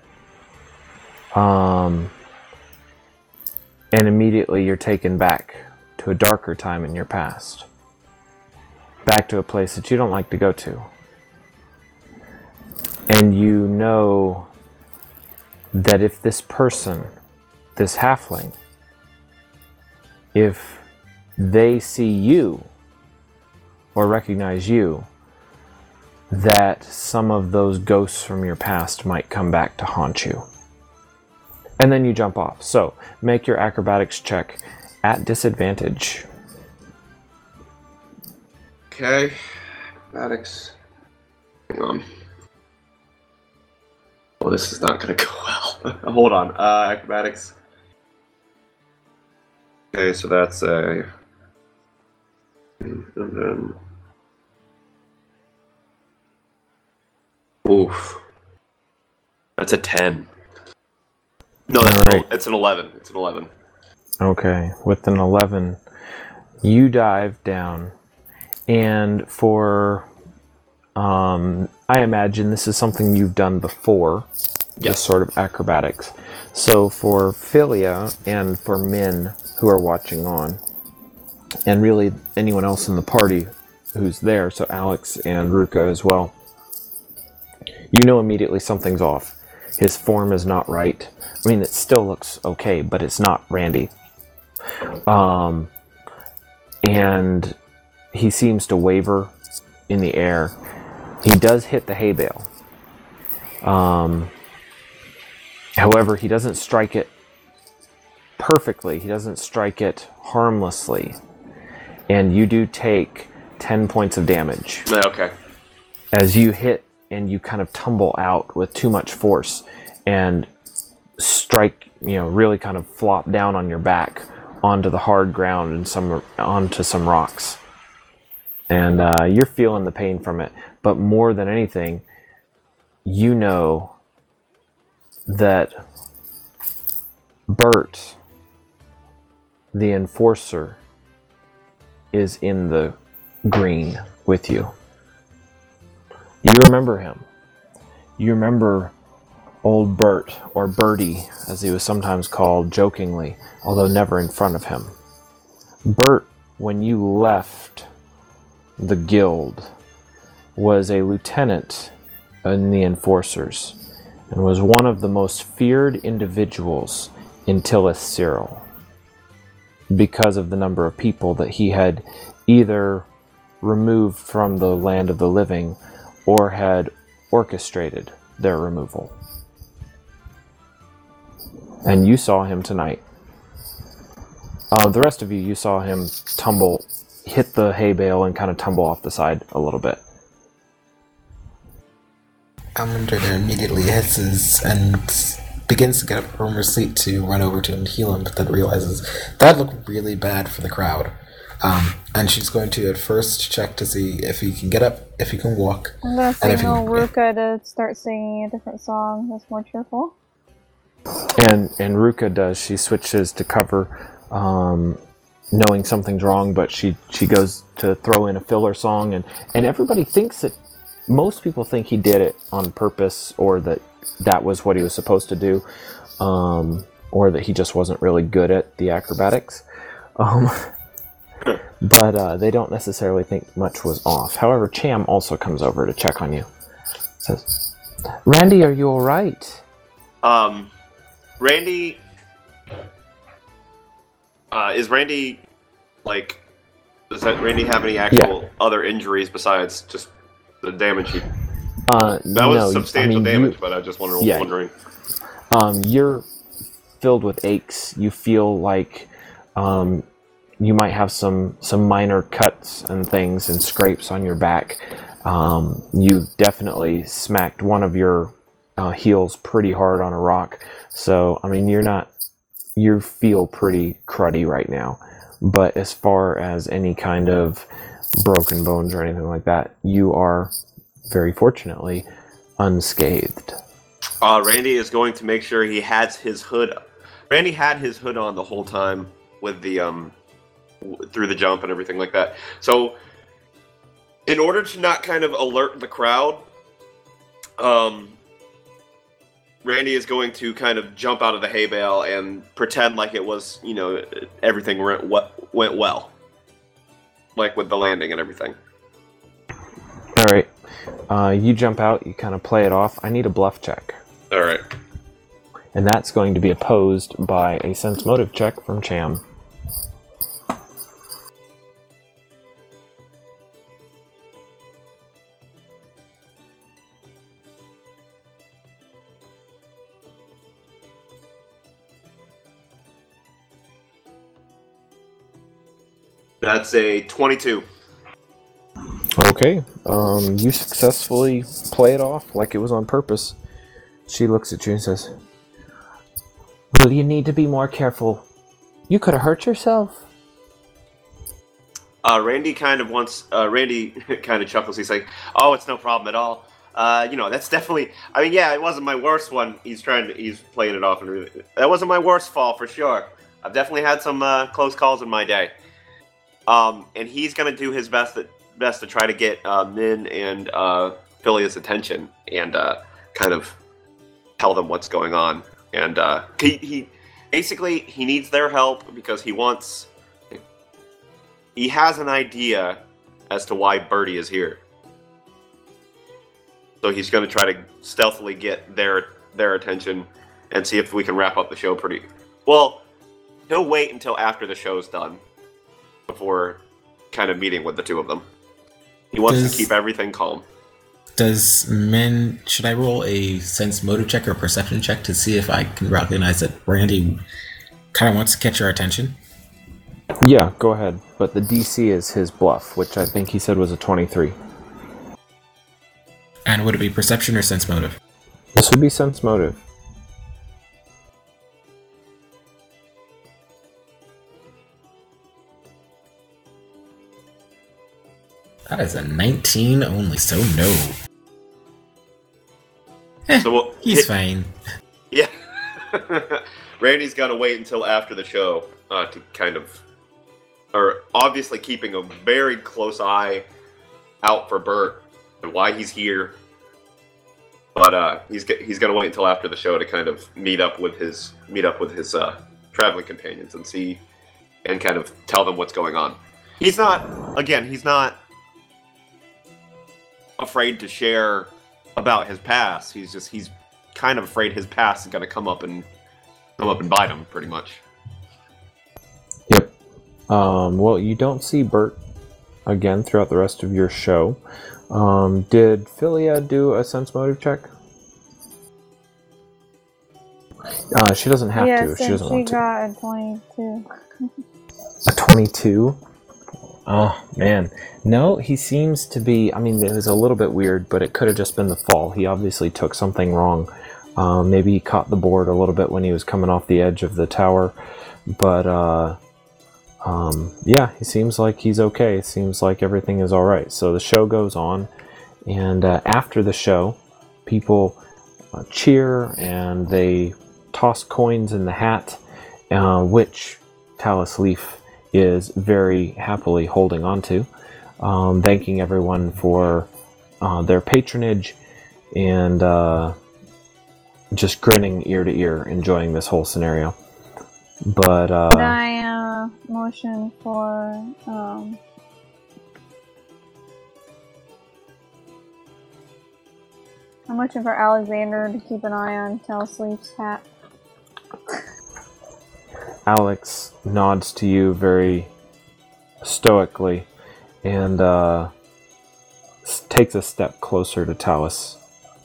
Um, and immediately you're taken back to a darker time in your past. Back to a place that you don't like to go to. And you know that if this person, this halfling, if they see you or recognize you, that some of those ghosts from your past might come back to haunt you. And then you jump off. So make your acrobatics check at disadvantage. Okay. Acrobatics. Hang on. Oh, this is not going to go well. Hold on. Uh, acrobatics. Okay, so that's a... And then... Oof. That's a ten. No, that's All right. an, it's an eleven. It's an eleven. Okay, with an eleven, you dive down, and for, um, I imagine this is something you've done before, Yes. this sort of acrobatics. So for Philia and for Min who are watching on, and really anyone else in the party who's there, so Alex and Ruka as well, you know immediately something's off. His form is not right. I mean, it still looks okay, but it's not Randy. Um, and he seems to waver in the air. He does hit the hay bale. Um, however, he doesn't strike it perfectly. He doesn't strike it harmlessly. And you do take ten points of damage. Okay. As you hit and you kind of tumble out with too much force and strike, you know, really kind of flop down on your back onto the hard ground and some onto some rocks. And uh, you're feeling the pain from it. But more than anything, you know that Bert, the enforcer, is in the green with you. You remember him. You remember old Bert, or Bertie, as he was sometimes called jokingly, although never in front of him. Bert, when you left the guild, was a lieutenant in the Enforcers. and was one of the most feared individuals in Tillis Cyril because of the number of people that he had either removed from the land of the living or had orchestrated their removal. And you saw him tonight. Uh, the rest of you, you saw him tumble, hit the hay bale and kind of tumble off the side a little bit. Almondra immediately hisses and begins to get up from her seat to run over to him and heal him, but then realizes that looked really bad for the crowd. Um, and she's going to at first check to see if he can get up, if he can walk. I'm gonna and say if he- no Ruka to start singing a different song that's more cheerful. And and Ruka does. She switches to cover, um, knowing something's wrong, but she, she goes to throw in a filler song, and, and everybody thinks that, most people think he did it on purpose, or that that was what he was supposed to do, um, or that he just wasn't really good at the acrobatics. Um, but uh, they don't necessarily think much was off. However, Cham also comes over to check on you. Says, "Randy, are you all right?" Um, Randy, uh, is Randy like? Does that Randy have any actual Yeah. other injuries besides just the damage he? Uh, That was no, substantial I mean, damage, you, but I just wonder, Yeah. wondering. Um, you're filled with aches. You feel like um, you might have some, some minor cuts and things and scrapes on your back. Um, you definitely smacked one of your uh, heels pretty hard on a rock. So, I mean, you're not, you feel pretty cruddy right now. But as far as any kind of broken bones or anything like that, you are very fortunately unscathed. Uh, Randy is going to make sure he has his hood. Randy had his hood on the whole time with the um w- through the jump and everything like that. So, in order to not kind of alert the crowd, um, Randy is going to kind of jump out of the hay bale and pretend like it was, you know, everything went went well, like with the landing and everything. All right. Uh, you jump out, you kind of play it off. I need a bluff check. All right. And that's going to be opposed by a sense motive check from Cham. That's a twenty-two. Okay. Um, you successfully play it off like it was on purpose. She looks at you and says, "Well, you need to be more careful. You could have hurt yourself." Uh, Randy kind of wants. Uh, Randy kind of chuckles. He's like, "Oh, it's no problem at all. Uh, you know, that's definitely. I mean, yeah, it wasn't my worst one. He's trying to. He's playing it off, and really, that wasn't my worst fall for sure. I've definitely had some uh, close calls in my day. Um, and he's gonna do his best to, best to try to get uh, Min and uh, Philia's attention and uh, kind of tell them what's going on. And uh, he, he basically he needs their help because he wants. He has an idea as to why Birdie is here. So he's going to try to stealthily get their their attention and see if we can wrap up the show pretty... Well, he'll wait until after the show's done before kind of meeting with the two of them. He wants Does- to keep everything calm. Does Min, should I roll a sense motive check or perception check to see if I can recognize that Randy kind of wants to catch our attention? Yeah, go ahead. But the D C is his bluff, which I think he said was a twenty-three. And would it be perception or sense motive? This would be sense motive. That is a nineteen only, so no. Eh, So we'll, he's fine. Yeah. Randy's got to wait until after the show uh, to kind of, or obviously keeping a very close eye out for Bert and why he's here. But uh, he's g- he's gonna wait until after the show to kind of meet up with his meet up with his uh, traveling companions and see and kind of tell them what's going on. He's not again. He's not afraid to share about his past. He's just he's kind of afraid his past is going to come up and come up and bite him, pretty much. Yep. Um, well, you don't see Bert again throughout the rest of your show. Um, did Philia do a sense motive check? Uh, she doesn't have yes, to. She doesn't she want to. got a twenty-two. A twenty-two? Oh, man. No, he seems to be... I mean, it was a little bit weird, but it could have just been the fall. He obviously took something wrong. Um, maybe he caught the board a little bit when he was coming off the edge of the tower. But, uh... Um, yeah, he seems like he's okay. It seems like everything is alright. So the show goes on. And uh, after the show, people uh, cheer and they toss coins in the hat, uh, which Talus Leaf is very happily holding on to, um, thanking everyone for uh, their patronage and uh, just grinning ear to ear, enjoying this whole scenario. But uh, Could I uh, motion for um, I'm motion for Alexander to keep an eye on Talus Leaf's hat. Alex nods to you very stoically and uh, s- takes a step closer to Talus.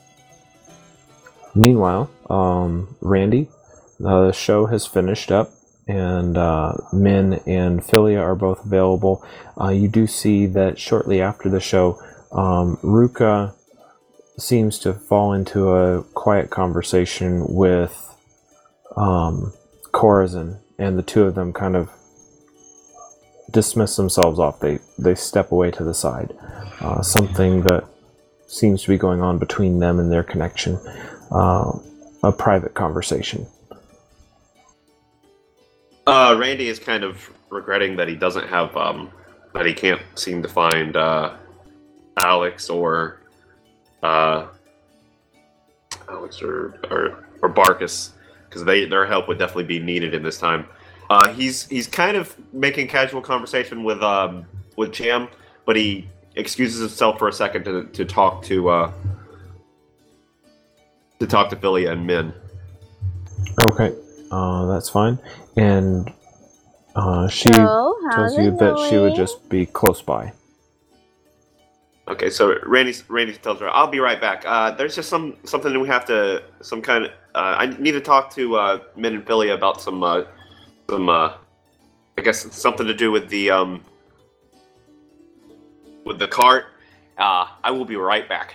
Meanwhile, um, Randy, the show has finished up, and uh, Min and Philia are both available. Uh, you do see that shortly after the show, um, Ruka seems to fall into a quiet conversation with um, Corazon, and the two of them kind of dismiss themselves off. They they step away to the side. Uh, something that seems to be going on between them and their connection. Uh, a private conversation. Uh, Randy is kind of regretting that he doesn't have, um, that he can't seem to find uh, Alex or uh, Alex or or, or Barkus, because they their help would definitely be needed in this time. Uh, he's he's kind of making casual conversation with um, with Jam, but he excuses himself for a second to to talk to uh, to talk to Philia and Min. Okay, uh, that's fine. And uh, she So, how's tells you it that she would going? just be close by. Okay, so Randy Randy tells her, "I'll be right back. Uh, there's just some something that we have to some kind of. Uh, I need to talk to uh, Min and Philia about some uh, some. Uh, I guess it's something to do with the um with the cart. Uh, I will be right back."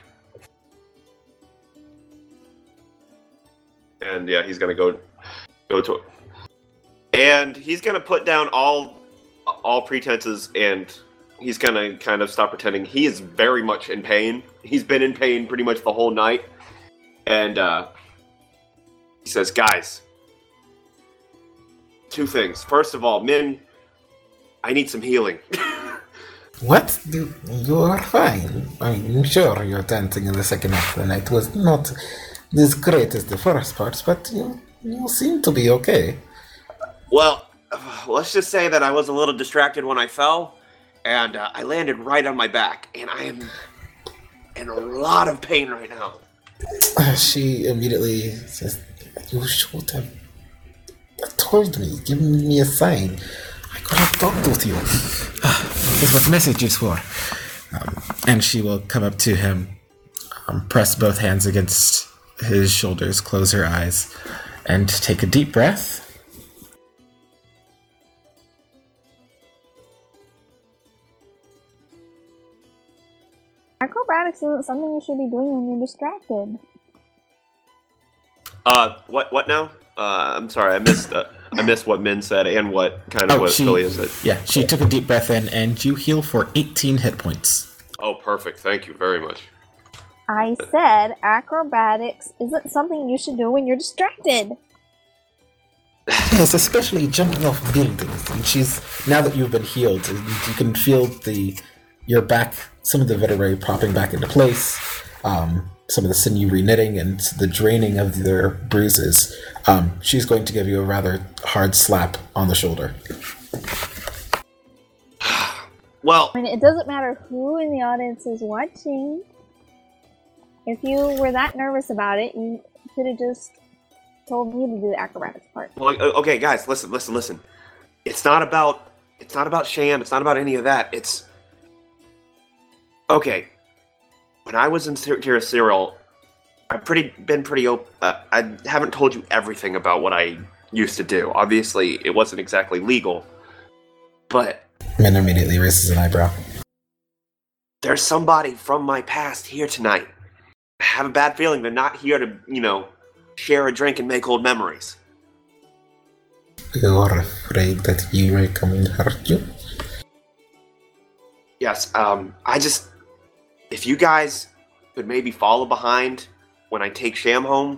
And yeah, he's gonna go go to it, and he's gonna put down all all pretenses and. He's gonna kind of stop pretending. He is very much in pain. He's been in pain pretty much the whole night. And uh, he says, "Guys, two things. First of all, Min, I need some healing." What? You, you are fine. I'm sure your dancing in the second half of the night was not as great as the first parts, but you, you seem to be okay. Well, let's just say that I was a little distracted when I fell. And uh, I landed right on my back, and I am in a lot of pain right now. Uh, she immediately says, "You should have told me, given me a sign. I could have talked with you." This is what message is for. Um, and she will come up to him, um, press both hands against his shoulders, close her eyes, and take a deep breath. Acrobatics isn't something you should be doing when you're distracted. Uh, what what now? Uh, I'm sorry, I missed uh, I missed what Min said and what kind of Oh, what she- Philia said. Yeah, she took a deep breath in, and you heal for eighteen hit points. Oh, perfect. Thank you very much. I said acrobatics isn't something you should do when you're distracted. Yes, especially jumping off buildings. And she's now that you've been healed, you can feel the your back, some of the vertebrae popping back into place, um, some of the sinew reknitting, and the draining of their bruises. Um, she's going to give you a rather hard slap on the shoulder. Well, I mean, it doesn't matter who in the audience is watching. If you were that nervous about it, you could have just told me to do the acrobatics part. Well, okay, guys, listen, listen, listen. It's not about it's not about Sham. It's not about any of that. It's okay. When I was in Tira Cyril, I've pretty been pretty open. Uh, I haven't told you everything about what I used to do. Obviously, it wasn't exactly legal, but Min immediately raises an eyebrow. There's somebody from my past here tonight. I have a bad feeling they're not here to, you know, share a drink and make old memories. You're afraid that you may come and hurt you? Yes, um, I just... If you guys could maybe follow behind when I take Sham home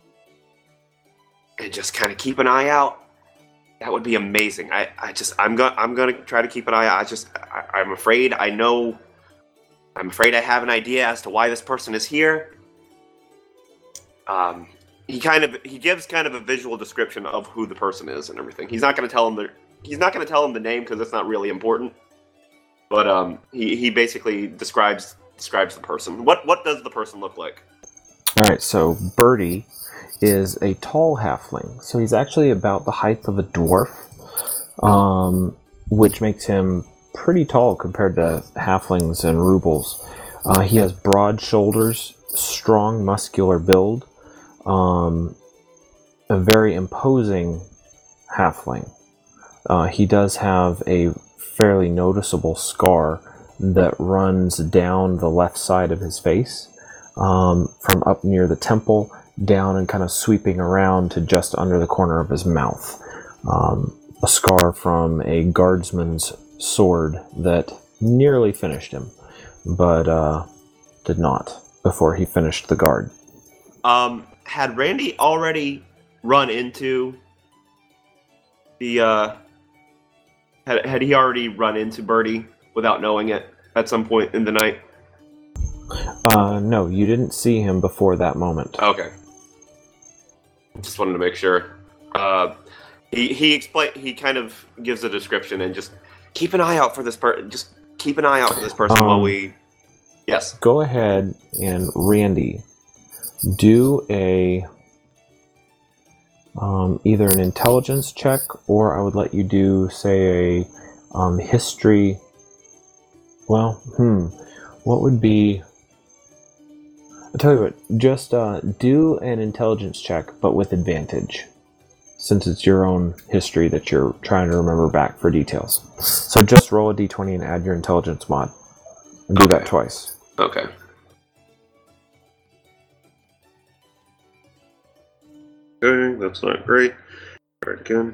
and just kind of keep an eye out, that would be amazing. I, I just... I'm gonna I'm gonna try to keep an eye out. I just... I, I'm afraid I know... I'm afraid I have an idea as to why this person is here. Um... He kind of he gives kind of a visual description of who the person is and everything. He's not going to tell him the he's not going to tell him the name because it's not really important. But um, he, he basically describes describes the person. What what does the person look like? All right, so Birdie is a tall halfling. So he's actually about the height of a dwarf, um, which makes him pretty tall compared to halflings and rubles. Uh, he has broad shoulders, strong muscular build. Um, a very imposing halfling. Uh, he does have a fairly noticeable scar that runs down the left side of his face, um, from up near the temple, down and kind of sweeping around to just under the corner of his mouth. Um, a scar from a guardsman's sword that nearly finished him, but uh, did not before he finished the guard. Um... Had Randy already run into the, uh, had, had he already run into Birdie without knowing it at some point in the night? Uh, no, you didn't see him before that moment. Okay. Just wanted to make sure. Uh, he, he explain, he kind of gives a description and just keep an eye out for this person. Just keep an eye out for this person um, while we, yes. Go ahead and Randy. Do a um, either an intelligence check, or I would let you do, say, a um, history. Well, hmm, what would be? I'll tell you what. Just uh, do an intelligence check, but with advantage, since it's your own history that you're trying to remember back for details. So just roll a d twenty and add your intelligence mod, and do okay. that twice. Okay. Okay, that's not great. Try it again.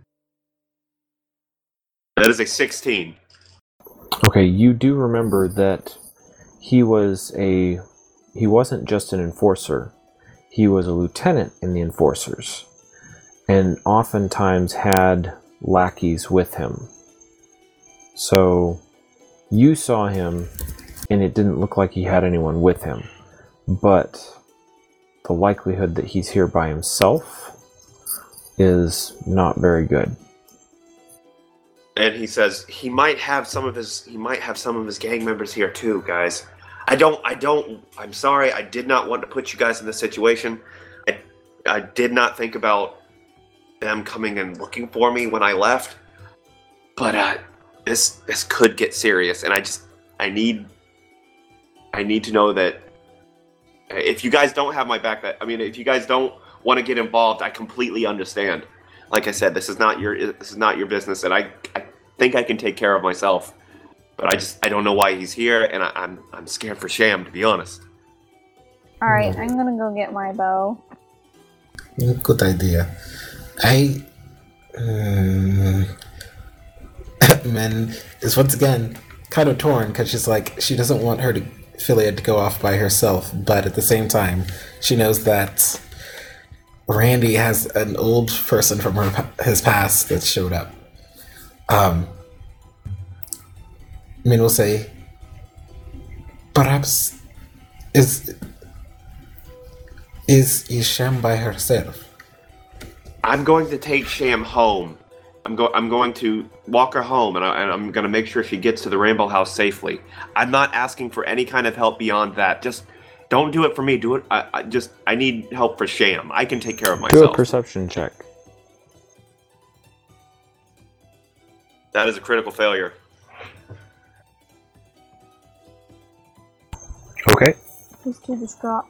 That is a sixteen. Okay, you do remember that he was a... He wasn't just an enforcer. He was a lieutenant in the enforcers. And oftentimes had lackeys with him. So, you saw him, and it didn't look like he had anyone with him. But the likelihood that he's here by himself is not very good. And he says he might have some of his he might have some of his gang members here too, guys. I don't I don't I'm sorry, I did not want to put you guys in this situation. I I did not think about them coming and looking for me when I left. But uh this this could get serious, and I just I need I need to know that if you guys don't have my back, that I mean, if you guys don't want to get involved, I completely understand. Like I said, this is not your this is not your business, and I, I think I can take care of myself. But I just I don't know why he's here, and I, I'm I'm scared for Sham, to be honest. All right, I'm gonna go get my bow. Good idea. I um, Min is once again kind of torn because she's like she doesn't want her to. Philia to go off by herself, but at the same time, she knows that Randy has an old person from her his past that showed up. Um, Min will say, perhaps is is is Sham by herself? I'm going to take Sham home. I'm go. I'm going to walk her home, and, I, and I'm going to make sure she gets to the Rainbow House safely. I'm not asking for any kind of help beyond that. Just Don't do it for me. Do it. I, I just. I need help for Sham. I can take care of Do myself. a perception check. That is a critical failure. Okay. He's too distraught.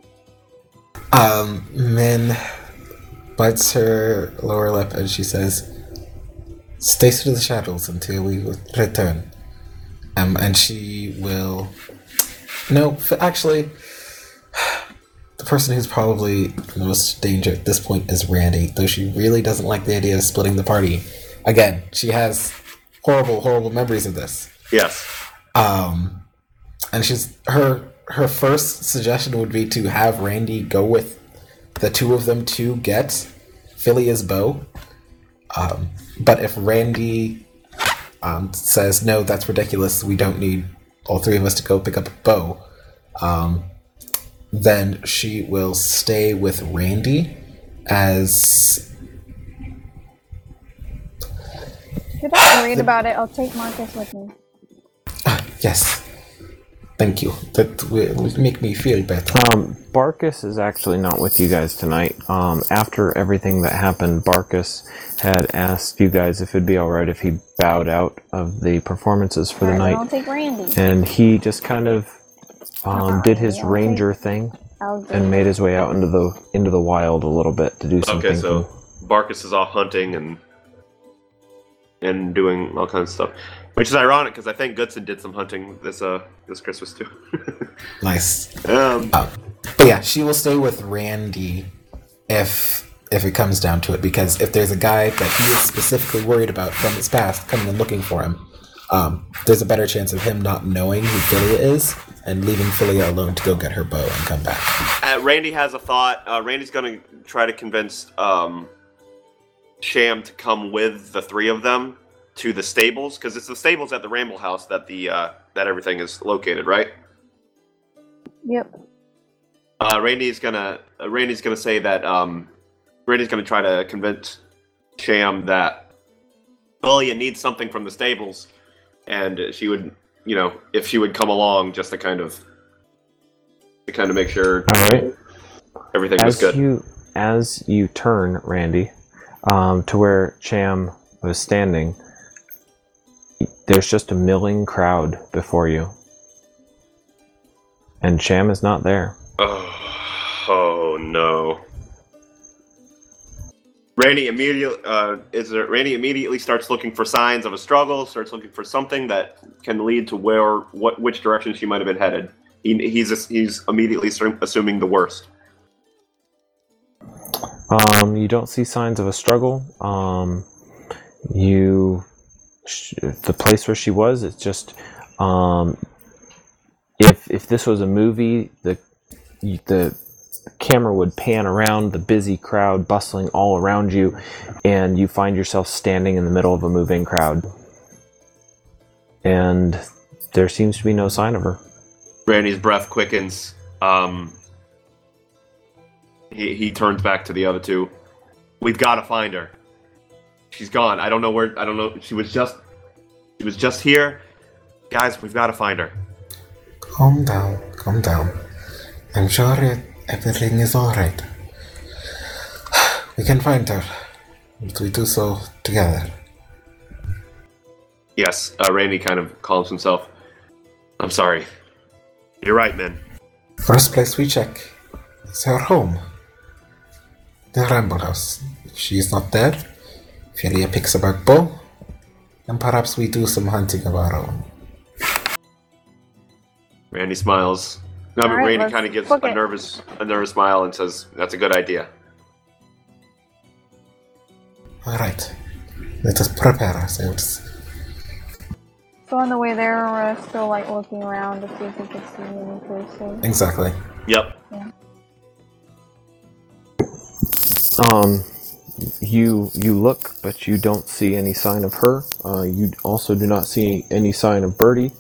Um, Min bites her lower lip and she says, "Stay through the shadows until we return." Um, and she will. No, f- actually, the person who's probably the most danger at this point is Randy, though she really doesn't like the idea of splitting the party. Again, she has horrible, horrible memories of this. Yes. Um, and she's her her first suggestion would be to have Randy go with the two of them to get Philia's bow. Um, but if Randy um, says no, that's ridiculous, we don't need all three of us to go pick up a bow, um, then she will stay with Randy as. If you're not worried about it, I'll take Marcus with me. Ah, yes. Thank you. That will make me feel better. Um, Barkus is actually not with you guys tonight. Um, after everything that happened, Barkus had asked you guys if it'd be alright if he bowed out of the performances for the Alright, night. I'll take Randy. And he just kind of um, did his Yeah, I'll ranger thing I'll go. and made his way out into the into the wild a little bit to do something. Okay, so Barkus is off hunting and and doing all kinds of stuff, which is ironic because I think Goodson did some hunting this uh this Christmas too. Nice. um, Um, but yeah, she will stay with Randy if if it comes down to it, because if there's a guy that he is specifically worried about from his past coming and looking for him, um, there's a better chance of him not knowing who Philia is and leaving Philia alone to go get her bow and come back. uh, Randy has a thought. Uh, Randy's going to try to convince um, Sham to come with the three of them to the stables, because it's the stables at the Ramble House that the uh, that everything is located, right? Yep. Uh, Randy's gonna uh, Randy's gonna say that um, Randy's gonna try to convince Sham that Philia needs something from the stables, and she would, you know, if she would come along just to kind of to kind of make sure Alright. everything was As good. you as you turn, Randy, um, to where Cham was standing, there's just a milling crowd before you. And Cham is not there. Oh, oh no! Randy immediately uh, is there, Randy immediately starts looking for signs of a struggle. Starts looking for something that can lead to where what which direction she might have been headed. He, he's he's immediately assuming the worst. Um, you don't see signs of a struggle. Um, you, sh- the place where she was, it's just, um, if if this was a movie, the the camera would pan around the busy crowd bustling all around you, and you find yourself standing in the middle of a moving crowd. And there seems to be no sign of her. Randy's breath quickens. Um, he he turns back to the other two. We've got to find her. She's gone. I don't know where. I don't know. She was just. She was just here, guys. We've got to find her. Calm down, calm down. I'm sure it, everything is alright. We can find her, but we do so together. Yes, uh, Randy kind of calms himself. I'm sorry. You're right, man. First place we check is her home. The Ramble House. If she is not there, Philia picks up her bow, and perhaps we do some hunting of our own. Randy smiles. No, but All right, Randy let's kind of gives book a it. nervous, a nervous smile and says, "That's a good idea." Alright, let us prepare ourselves. So on the way there, we're still like looking around to see if we can see any person. Exactly. Yep. Um, you you look, but you don't see any sign of her. Uh, you also do not see any sign of Birdie.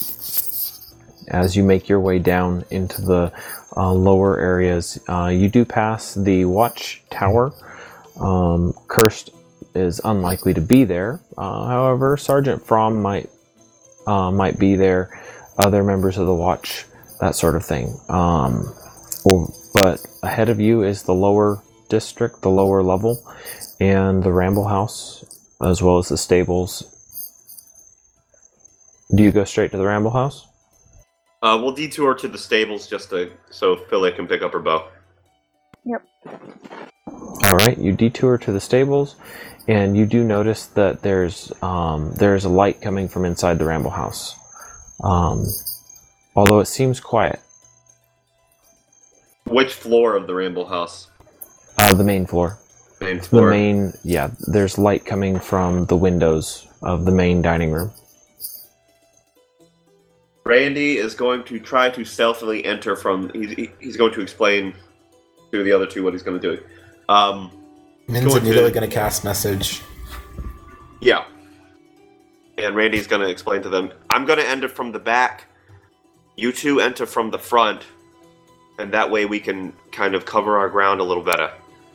As you make your way down into the uh, lower areas, uh, you do pass the watch tower. Um, Cursed is unlikely to be there. Uh, however, Sergeant Fromm might uh, might be there. Other members of the watch that sort of thing. Um, or, but ahead of you is the lower district, the lower level, and the Ramble House, as well as the stables. Do you go straight to the Ramble House? Uh, we'll detour to the stables just to so Philly can pick up her bow. Yep. All right, you detour to the stables, and you do notice that there's um, there's a light coming from inside the Ramble House, um, although it seems quiet. Which floor of the Ramble House? Uh, the main floor. Main floor. The main, yeah. There's light coming from the windows of the main dining room. Randy is going to try to stealthily enter from. He's he's going to explain to the other two what he's going to do. Um, Min's immediately going to cast message. Yeah. And Randy's going to explain to them, I'm going to enter from the back. You two enter from the front. And that way we can kind of cover our ground a little better.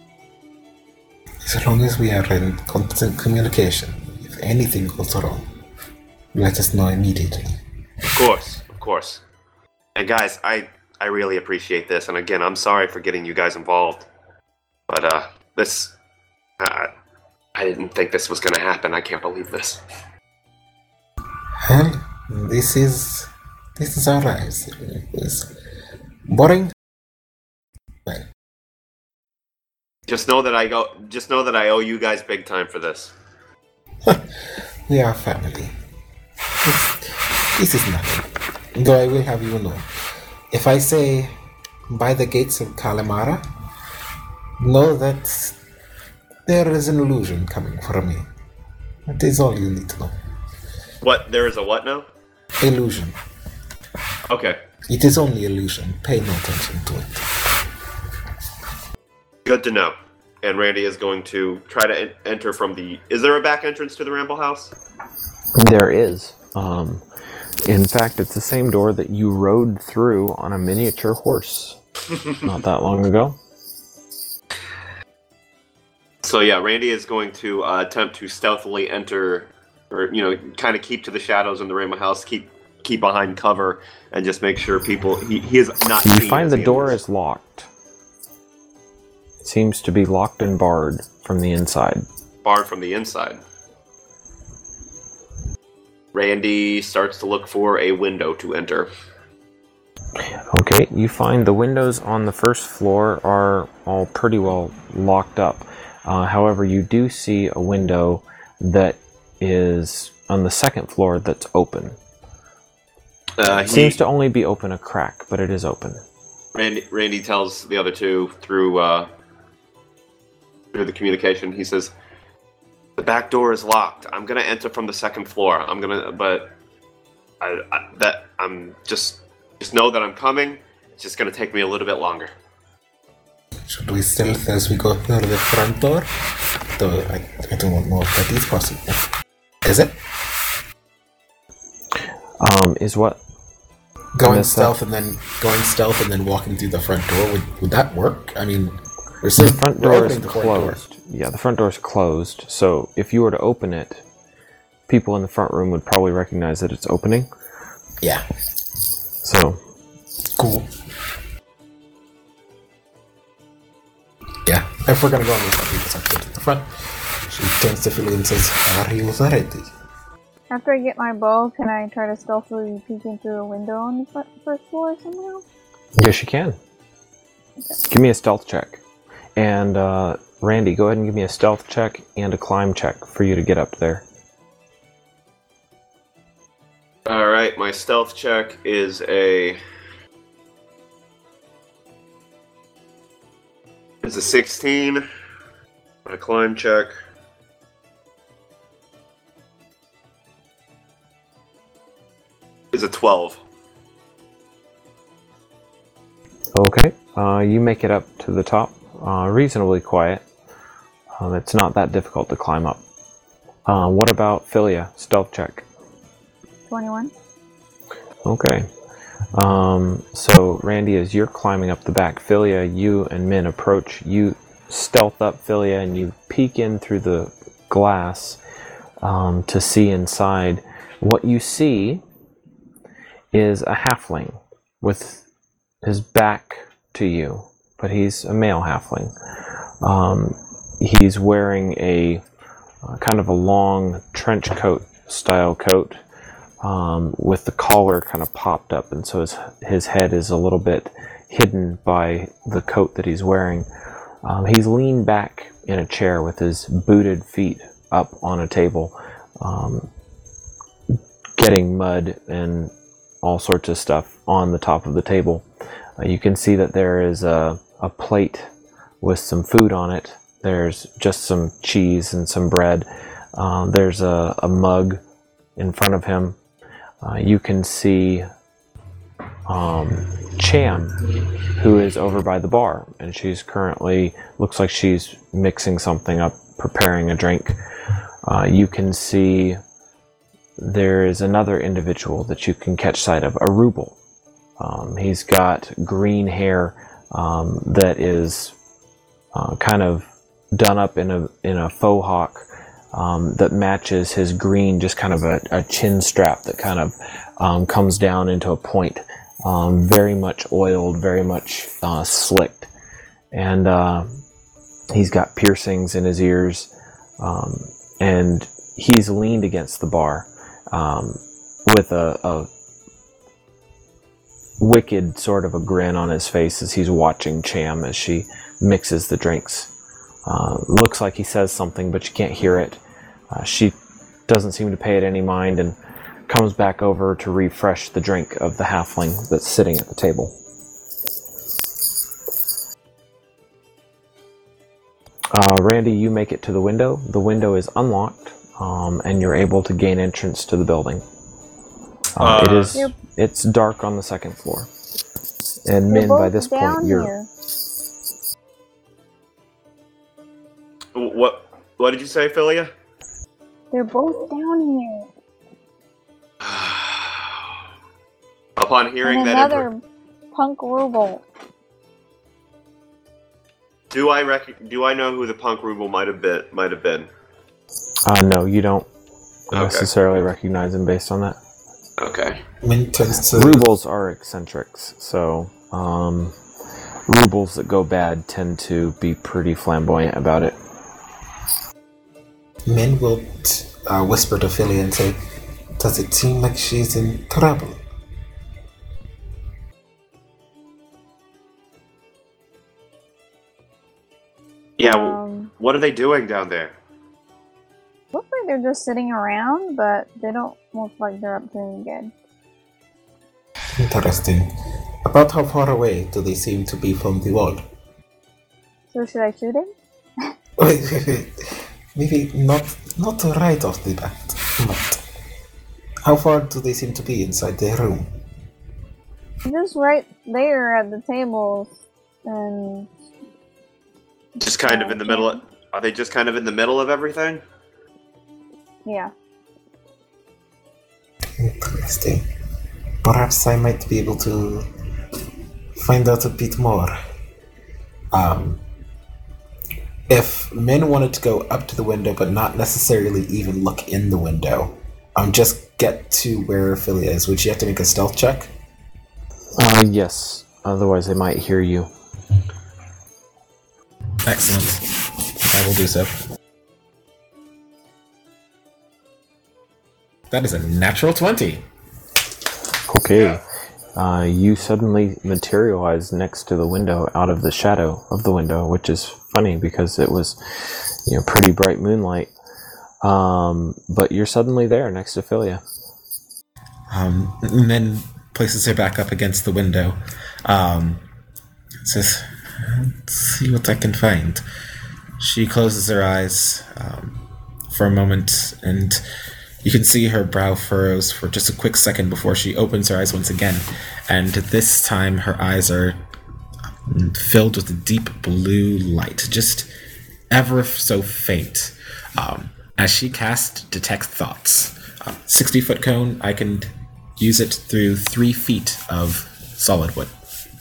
As long as we are in constant communication, if anything goes wrong, let us know immediately. Of course, of course. And guys, I, I really appreciate this. And again, I'm sorry for getting you guys involved. But uh, this... Uh, I didn't think this was going to happen. I can't believe this. Well, this is... This is our lives. It's boring. Well. Just know that I go. Just know that I owe you guys big time for this. We are family. This, this is nothing. Though I will have you know, if I say by the gates of Calamara, know that there is an illusion coming for me. That is all you need to know. What? There is a what now? Illusion. Okay. It is only illusion. Pay no attention to it. Good to know. And Randy is going to try to en- enter from the... Is there a back entrance to the Ramble House? There is. Um, in fact, it's the same door that you rode through on a miniature horse not that long ago. So yeah, Randy is going to uh, attempt to stealthily enter, or, you know, kind of keep to the shadows in the Ramble House, keep keep behind cover, and just make sure people... He, he is not You seen find as the he door enters. is locked. It seems to be locked and barred from the inside. Barred from the inside. Randy starts to look for a window to enter. Okay, you find the windows on the first floor are all pretty well locked up. Uh, however, you do see a window that is on the second floor that's open. Uh, It he, seems to only be open a crack, but it is open. Randy, Randy tells the other two through uh, through the communication. He says, "The back door is locked. I'm gonna enter from the second floor. I'm gonna, but I, I that I'm just just know that I'm coming. It's just gonna take me a little bit longer." Should we stealth as we go through the front door? Though I, I don't know if that is possible. Is it? Um, is what? Going missed stealth and then going stealth and then walking through the front door, would, would that work? I mean, we're still The front we're door is opening the front door. closed. Yeah, the front door is closed. So if you were to open it, people in the front room would probably recognize that it's opening. Yeah. So Cool. Yeah, if we're gonna go on this one, we just have to go to the front. She turns to Philly and says, "Are you ready?" After I get my bow, can I try to stealthily peek in through a window on the fir- first floor somehow? yes, you can. Give me a stealth check. And uh, Randy, go ahead and give me a stealth check and a climb check for you to get up there. All right, my stealth check is a is a sixteen. My climb check is a twelve. Okay, uh, you make it up to the top, uh, reasonably quiet. Um, it's not that difficult to climb up. Uh, what about Philia? Stealth check. twenty-one. Okay. Um, so, Randy, as you're climbing up the back, Philia, you and Min approach. You stealth up Philia and you peek in through the glass um, to see inside. What you see is a halfling with his back to you, but he's a male halfling. Um, he's wearing a uh, kind of a long trench coat style coat um, with the collar kind of popped up, and so his, his head is a little bit hidden by the coat that he's wearing. Um, he's leaned back in a chair with his booted feet up on a table, um, getting mud and all sorts of stuff on the top of the table. Uh, you can see that there is a, a plate with some food on it. There's just some cheese and some bread. Uh, there's a, a mug in front of him. Uh, you can see um, Cham, who is over by the bar, and she's currently, looks like she's mixing something up, preparing a drink. Uh, you can see there is another individual that you can catch sight of, a Rubel. Um, he's got green hair um, that is uh, kind of done up in a in a faux hawk um, that matches his green, just kind of a, a chin strap that kind of um, comes down into a point. Um, very much oiled, very much uh, slicked. And uh, he's got piercings in his ears. Um, and he's leaned against the bar um, with a, a wicked sort of a grin on his face as he's watching Cham as she mixes the drinks. Uh, looks like he says something, but you can't hear it. Uh, she doesn't seem to pay it any mind and comes back over to refresh the drink of the halfling that's sitting at the table. Uh, Randy, you make it to the window. The window is unlocked, um, and you're able to gain entrance to the building. Uh, Uh, it is. Yep. It's dark on the second floor, and They're Min, by both this down point, you're. here. What What did you say, Philia? They're both down here. Upon hearing And that, another infor- punk Rubel. do I rec- Do I know who the punk Rubel might have been? Might have been. Uh, no, you don't Okay. necessarily recognize him based on that. Okay. Min turns to Rubles are eccentrics, so um, rubles that go bad tend to be pretty flamboyant about it. Min will uh, whisper to Philly and say, "Does it seem like she's in trouble?" Yeah. well, Um, what are they doing down there? looks like they're just sitting around, but they don't look like they're up to any good. Interesting. About how far away do they seem to be from the wall? So should I shoot him? Wait, wait, wait. Maybe not not right off the bat, but how far do they seem to be inside the room? Just right there at the tables, and Just kind of in the middle. Of, are they just kind of in the middle of everything? yeah. Interesting. Perhaps I might be able to find out a bit more. Um, if men wanted to go up to the window but not necessarily even look in the window, um, just get to where Philia is, would you have to make a stealth check? Uh, yes, otherwise they might hear you. Excellent. I will do so. That is a natural twenty. Okay. Uh, you suddenly materialize next to the window, out of the shadow of the window, which is funny because it was, you know, pretty bright moonlight. Um, but you're suddenly there next to Philia. Um, and then places her back up against the window. Um, says, "Let's see what I can find." She closes her eyes um, for a moment, and you can see her brow furrows for just a quick second before she opens her eyes once again. And this time, her eyes are filled with a deep blue light, just ever so faint. Um, as she casts Detect Thoughts. Uh, sixty foot cone, I can use it through three feet of solid wood.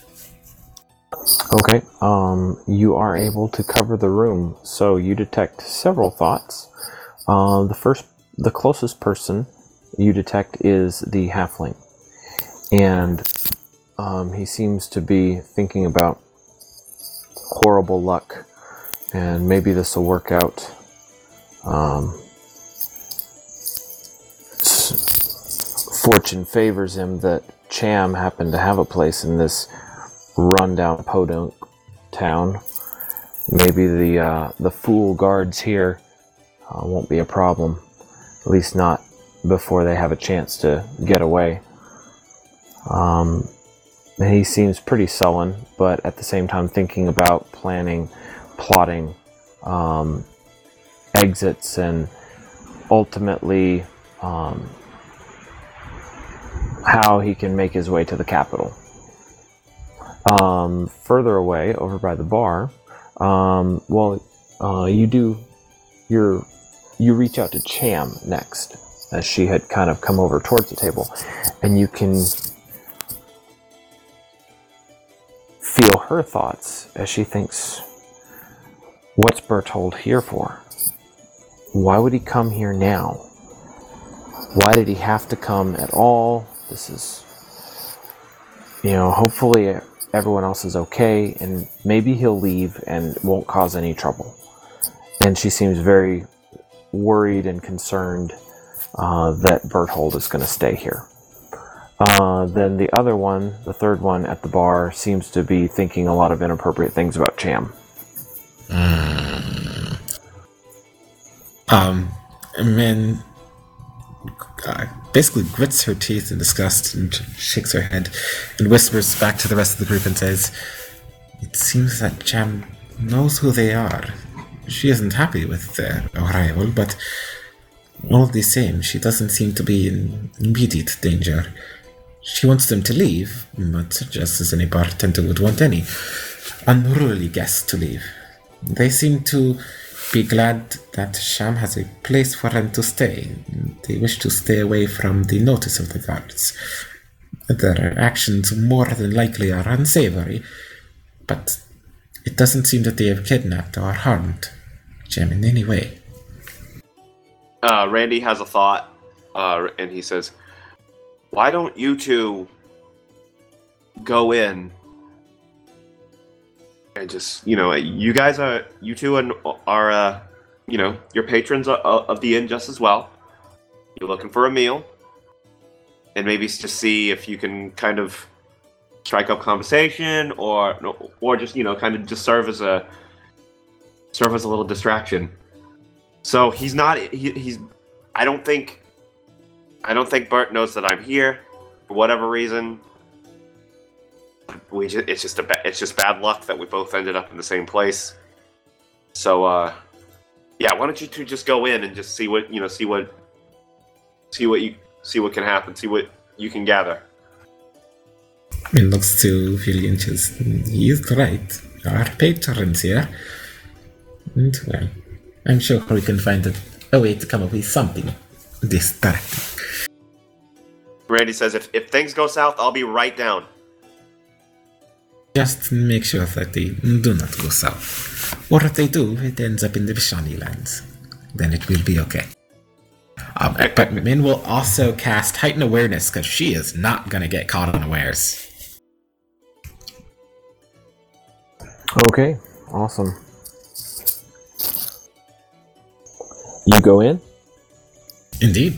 Okay. Um, you are able to cover the room, so you detect several thoughts. Uh, the first, the closest person you detect is the halfling, and Um, he seems to be thinking about horrible luck, and maybe this will work out. Um, fortune favors him that Cham happened to have a place in this rundown podunk town. Maybe the uh, the fool guards here uh, won't be a problem, at least not before they have a chance to get away. Um, and he seems pretty sullen, but at the same time thinking about planning, plotting um, exits, and ultimately um, how he can make his way to the capital. Um, further away, over by the bar, um, well, uh, you do, you're, you reach out to Cham next, as she had kind of come over towards the table, and you can feel her thoughts as she thinks, what's Berthold here for? Why would he come here now? Why did he have to come at all? This is, you know, hopefully everyone else is okay, and maybe he'll leave and won't cause any trouble. And she seems very worried and concerned uh, that Berthold is going to stay here. Uh, then the other one, the third one at the bar, seems to be thinking a lot of inappropriate things about Cham. Mm. Um, Min uh, basically grits her teeth in disgust and shakes her head and whispers back to the rest of the group and says, "It seems that Cham knows who they are. She isn't happy with their arrival, but all the same, she doesn't seem to be in immediate danger. She wants them to leave, but just as any bartender would want any unruly guests to leave. They seem to be glad that Cham has a place for them to stay. They wish to stay away from the notice of the guards. Their actions more than likely are unsavory, but it doesn't seem that they have kidnapped or harmed Cham in any way." Uh, Randy has a thought, uh, and he says, "Why don't you two go in and just, you know, you guys are, you two are, are uh, you know, your patrons of, of the inn just as well. You're looking for a meal, and maybe just see if you can kind of strike up conversation, or or just, you know, kind of just serve as a serve as a little distraction." So he's not. He, he's. I don't think. I don't think Bert knows that I'm here, for whatever reason. We. Just, it's just a. Ba- it's just bad luck that we both ended up in the same place. So, uh, yeah. Why don't you two just go in and just see what you know? See what. See what you. See what can happen. See what you can gather. It looks to Philly and says, "He is right. Our patrons here. And well, I'm sure we can find a, a way to come up with something distracting." Randy says, if, if things go south, I'll be right down. Just make sure that they do not go south. Or if they do, it ends up in the Vishani lands. Then it will be okay. Um, but Min will also cast Heightened Awareness, because she is not going to get caught unawares. Okay, awesome. You go in? Indeed.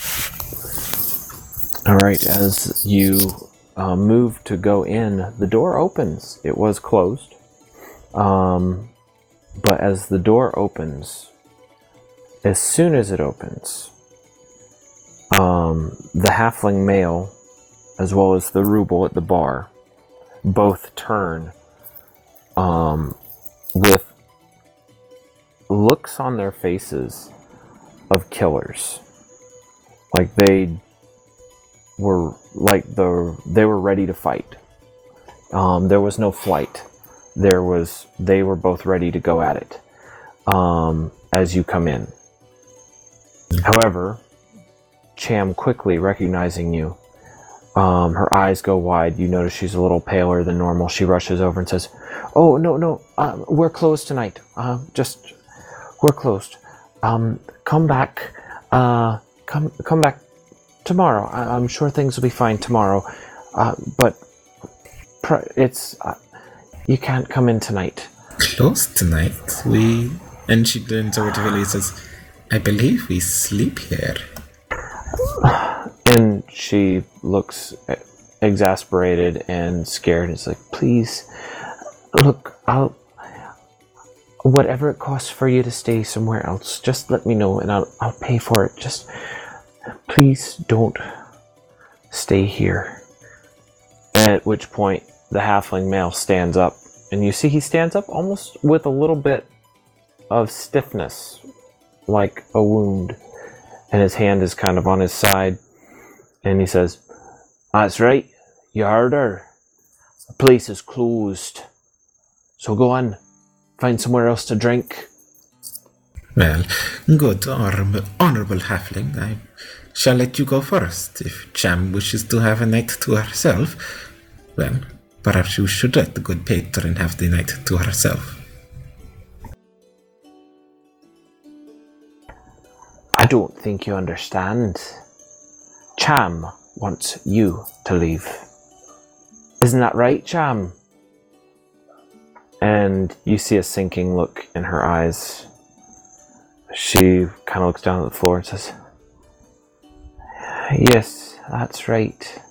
Alright, as you uh, move to go in, the door opens. It was closed. Um, but as the door opens, as soon as it opens, um, the halfling male, as well as the ruble at the bar, both turn um, with looks on their faces of killers. Like they were like the they were ready to fight. Um, there was no flight. There was they were both ready to go at it. Um, as you come in. However, Cham, quickly recognizing you, um, her eyes go wide. You notice she's a little paler than normal. She rushes over and says, "Oh no no, uh, we're closed tonight. Uh, just we're closed. Um, come back. Uh, come come back tomorrow. I- I'm sure things will be fine tomorrow. Uh, but pr- it's uh, you can't come in tonight. Close tonight. We and she turns over to Billy and says, "I believe we sleep here." And she looks exasperated and scared. It's like, please, look, I'll, whatever it costs for you to stay somewhere else, just let me know and I'll, I'll pay for it. Just, please don't stay here. At which point, the halfling male stands up, and you see he stands up almost with a little bit of stiffness, like a wound, and his hand is kind of on his side. And he says, "That's right, you heard her. The place is closed. So go on, find somewhere else to drink." Well, good, honorable, honorable halfling. I shall let you go first. If Cham wishes to have a night to herself, well, perhaps you should let the good patron have the night to herself. I don't think you understand. Cham wants you to leave. Isn't that right, Cham? And you see a sinking look in her eyes. She kind of looks down at the floor and says, "Yes, that's right.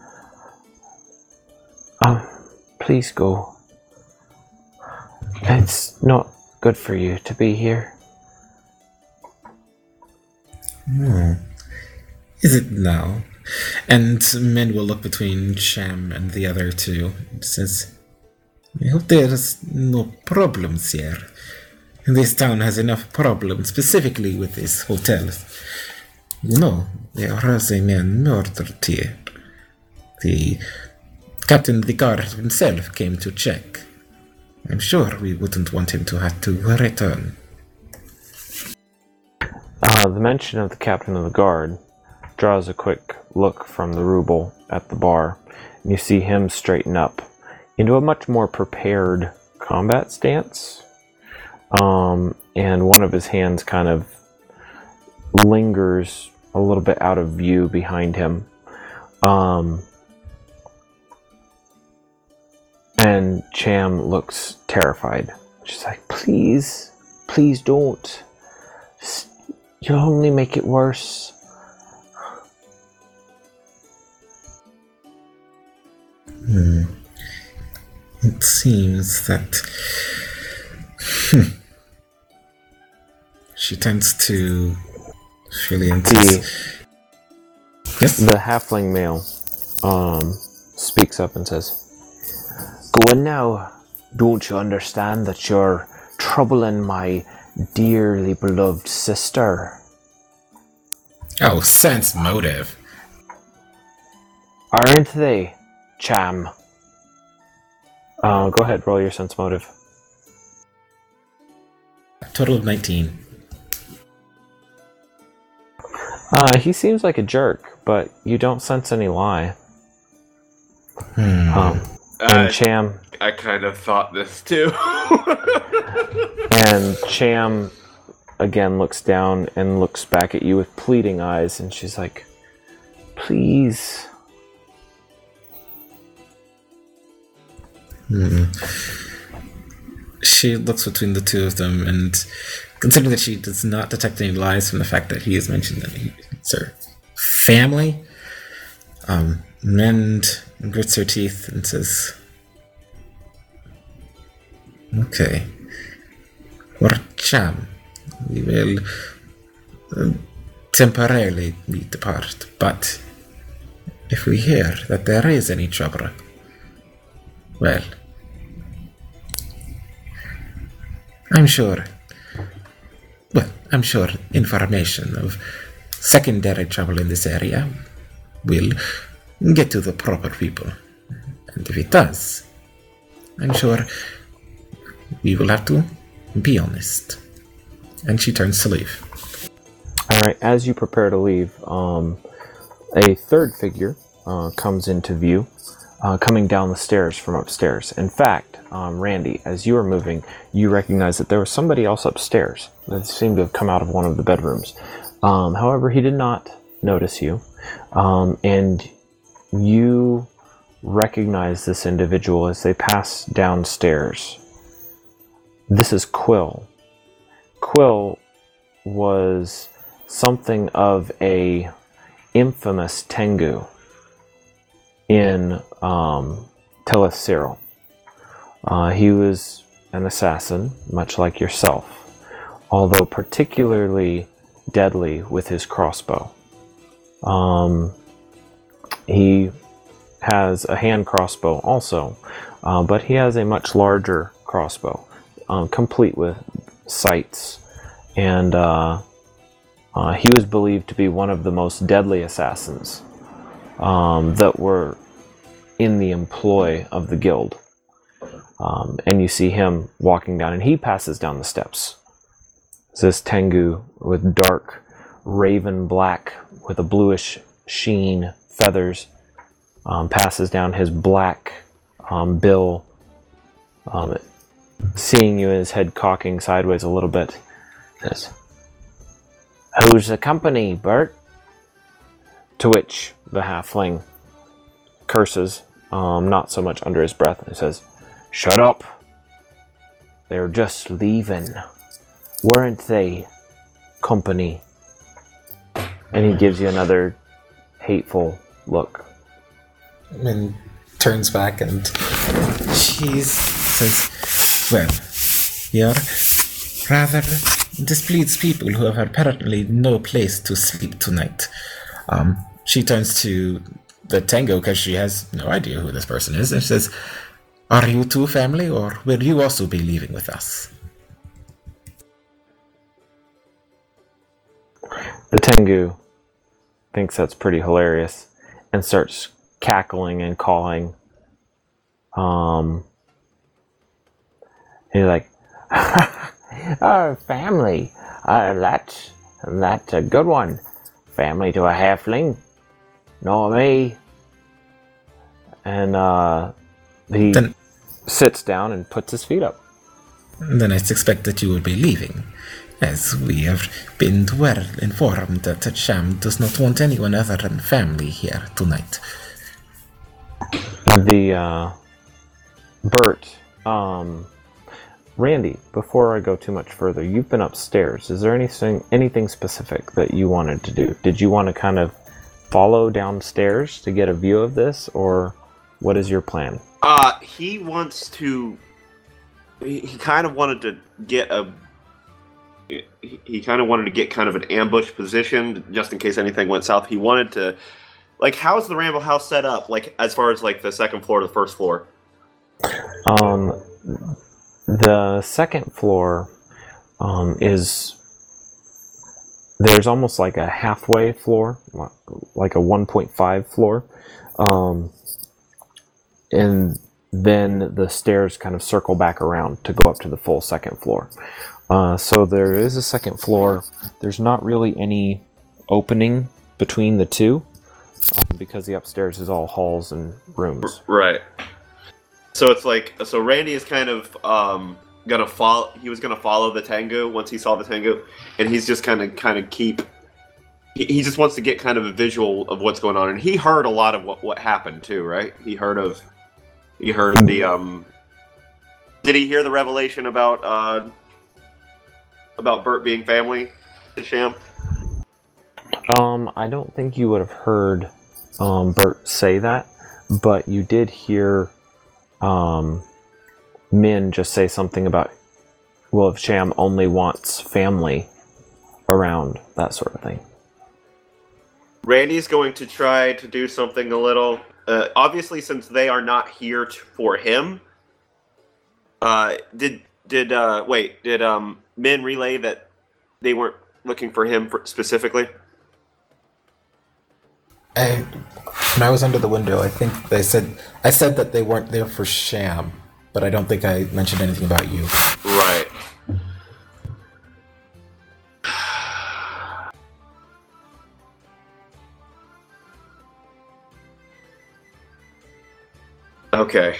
Um, please go. It's not good for you to be here." Hmm. Is it now? And men will look between Cham and the other two. It says, "I hope there's no problems here. This town has enough problems, specifically with this hotel. You know, there was a man murdered here. The captain of the guard himself came to check. I'm sure we wouldn't want him to have to return." Uh, the mention of the captain of the guard draws a quick look from the Ruble at the bar, and you see him straighten up into a much more prepared combat stance. Um, and one of his hands kind of lingers a little bit out of view behind him. Um, and Cham looks terrified. She's like, "Please, please don't. Just, you'll only make it worse." Hmm. It seems that hmm. She turns to Philly and says, "Yes." The halfling male um, speaks up and says, "Go in now. Don't you understand that you're troubling my dearly beloved sister?" Oh, sense motive. "Aren't they, Cham?" Uh, go ahead, roll your sense motive. Total of nineteen. Uh, he seems like a jerk, but you don't sense any lie. Hmm. Um, and Uh, Cham I kind of thought this too. and Cham again looks down and looks back at you with pleading eyes, and she's like, "Please." Hmm. She looks between the two of them, and considering that she does not detect any lies from the fact that he has mentioned that he's her family, um, Mend grits her teeth and says, "Okay, for Cham, we will uh, temporarily be apart, but if we hear that there is any trouble, well, I'm sure, well, I'm sure information of secondary trouble in this area will get to the proper people. And if it does, I'm sure we will have to be honest." And she turns to leave. Alright, as you prepare to leave, um, a third figure uh, comes into view, uh, coming down the stairs from upstairs. In fact, um, Randy, as you are moving, you recognize that there was somebody else upstairs that seemed to have come out of one of the bedrooms. Um, however, he did not notice you, um, and you recognize this individual as they pass downstairs. This is Quill. Quill was something of a infamous Tengu in um, Tilith Cyril. Uh, he was an assassin, much like yourself, although particularly deadly with his crossbow. Um, he has a hand crossbow also, uh, but he has a much larger crossbow, um, complete with sights, and uh, uh, he was believed to be one of the most deadly assassins um, that were in the employ of the guild. Um, and you see him walking down, and he passes down the steps. This Tengu with dark raven black with a bluish sheen feathers um, passes down his black um, bill, um, seeing you, his head cocking sideways a little bit. Says, "Who's the company, Bert?" To which the halfling curses, um, not so much under his breath, and says, "Shut up! They're just leaving. Weren't they, company?" And he gives you another hateful look. And turns back and she says, "Well, you're rather displeased people who have apparently no place to sleep tonight." Um, she turns to the Tengu because she has no idea who this person is, and she says, "Are you two family, or will you also be leaving with us?" The Tengu thinks that's pretty hilarious and starts cackling and calling. Um, he's like, "Our family, uh, that's, that's a good one. Family to a halfling, not me." And uh, he Then- sits down and puts his feet up. "Then I suspect that you will be leaving, as we have been well informed that Sham does not want anyone other than family here tonight." The, uh, Bert, um, Randy, before I go too much further, you've been upstairs. Is there anything, anything specific that you wanted to do? Did you want to kind of follow downstairs to get a view of this, or what is your plan? Uh, he wants to. He, he kind of wanted to get a. He, he kind of wanted to get kind of an ambush position just in case anything went south. He wanted to, like, how's the Ramble House set up? Like, as far as like the second floor to the first floor. Um, the second floor, um, is. There's almost like a halfway floor, like a one point five floor. Um, and then the stairs kind of circle back around to go up to the full second floor. Uh, so there is a second floor. There's not really any opening between the two um, because the upstairs is all halls and rooms. Right. So it's like, so Randy is kind of um, gonna follow. He was gonna follow the Tengu once he saw the Tengu, and he's just kind of kind of keep. He, he just wants to get kind of a visual of what's going on, and he heard a lot of what what happened too, right? He heard of. He heard the um. Did he hear the revelation about uh? About Bert being family to Sham? Um, I don't think you would have heard um, Bert say that, but you did hear um, Min just say something about, well, if Sham only wants family around, that sort of thing. Randy's going to try to do something a little... Uh, obviously, since they are not here t- for him, uh, did... Did, uh, wait, did, um, Min relay that they weren't looking for him for, specifically? I, when I was under the window, I think they said, I said that they weren't there for Sham, but I don't think I mentioned anything about you. Right. Okay.